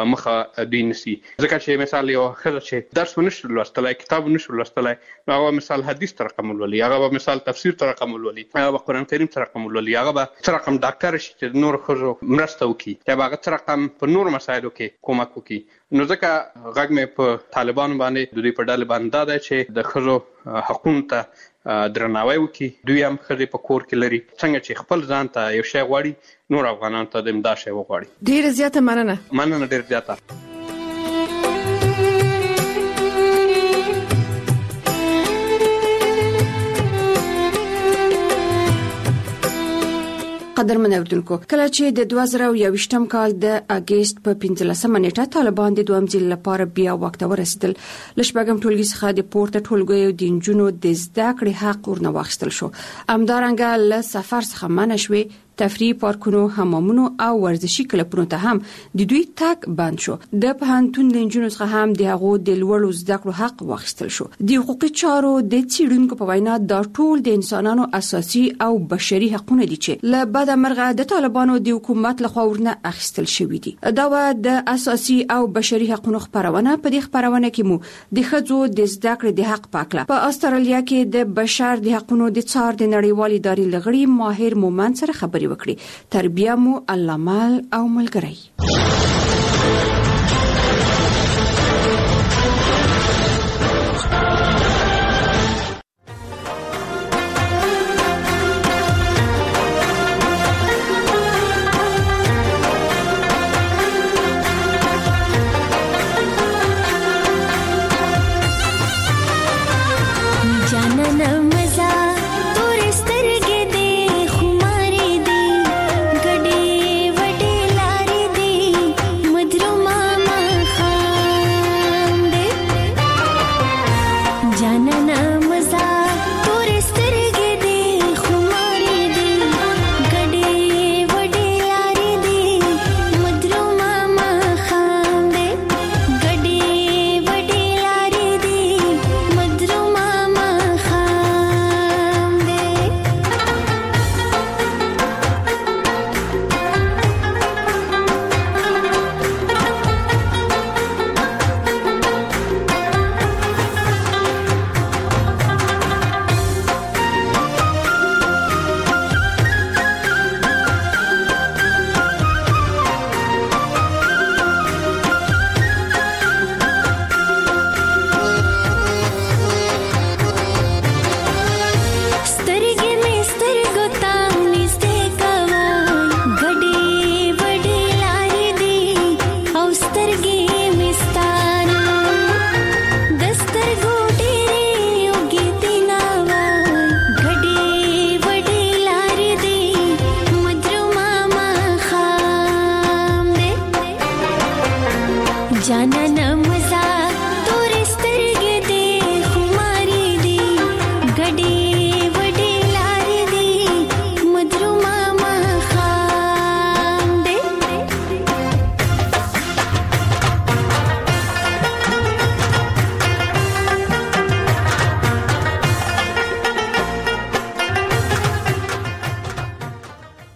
مخه دوی نیسي. ځکه چې مثال یو ښځه چې درس ونشي لوستلی، کتاب ونشي لوستلی، نو هغه مثال حدیث ته رقم ولولي، هغه به مثال تفسیر ته رقم ولولي، هغه به قرآن کریم ته رقم ولولي، هغه به څه رقم ډاکټر شي چې نور ښځو مرسته وکړي یا به هغه څه رقم په نورو مسایلو کې کومک وکړي. نو ځکه غږ مې په طالبانو باندې د دوی په ډلې باندې دا دی چې د ښځو حقونو ته درناوی وکړي. دوی هم ښځې په کور کې لري، څنګه چې خپل ځان ته یو شی غواړي نور افغانانو ته د امدا شی وغواړي. ډېره زیاته مننه ډېر زیاته. قدرمن اوردونکو، کله چې د 2021م کال د اگست په 15مه نیټه طالبان د دویم ځل لپاره بیا وخت ورسېدل، لشبګم ټولګي څخه د پورته ټولګیو د انجونو د زده کړې حق ورنه واخیستل شو. همدارنګه له سفر څخه منع شوې، تفریح پارکونو، حمامونو او ورزشي کلبونو ته هم د دوی تګ بند شو. د پوهنتون د انجونو څخه هم د هغو د لوړو زده کړو حق واخیستل شو. د حقوقي چارو د څېړونکو په وینا دا ټول د انسانانو اساسي او بشري حقونه دي چې له بد مرغه د طالبانو د حکومت لخوا ورنه اخیستل شوي دي. دا د اساسي او بشري حقوقو خبرونه په دې خبرونه کې مو د ښځو د زده کړې د حق پاکله په استرالیا کې د بشر د حقوقو د څار د نړیوال ادارې لغړي ماهر مومن سره خبرې وکړي. تربیه مو الله مال او ملګری.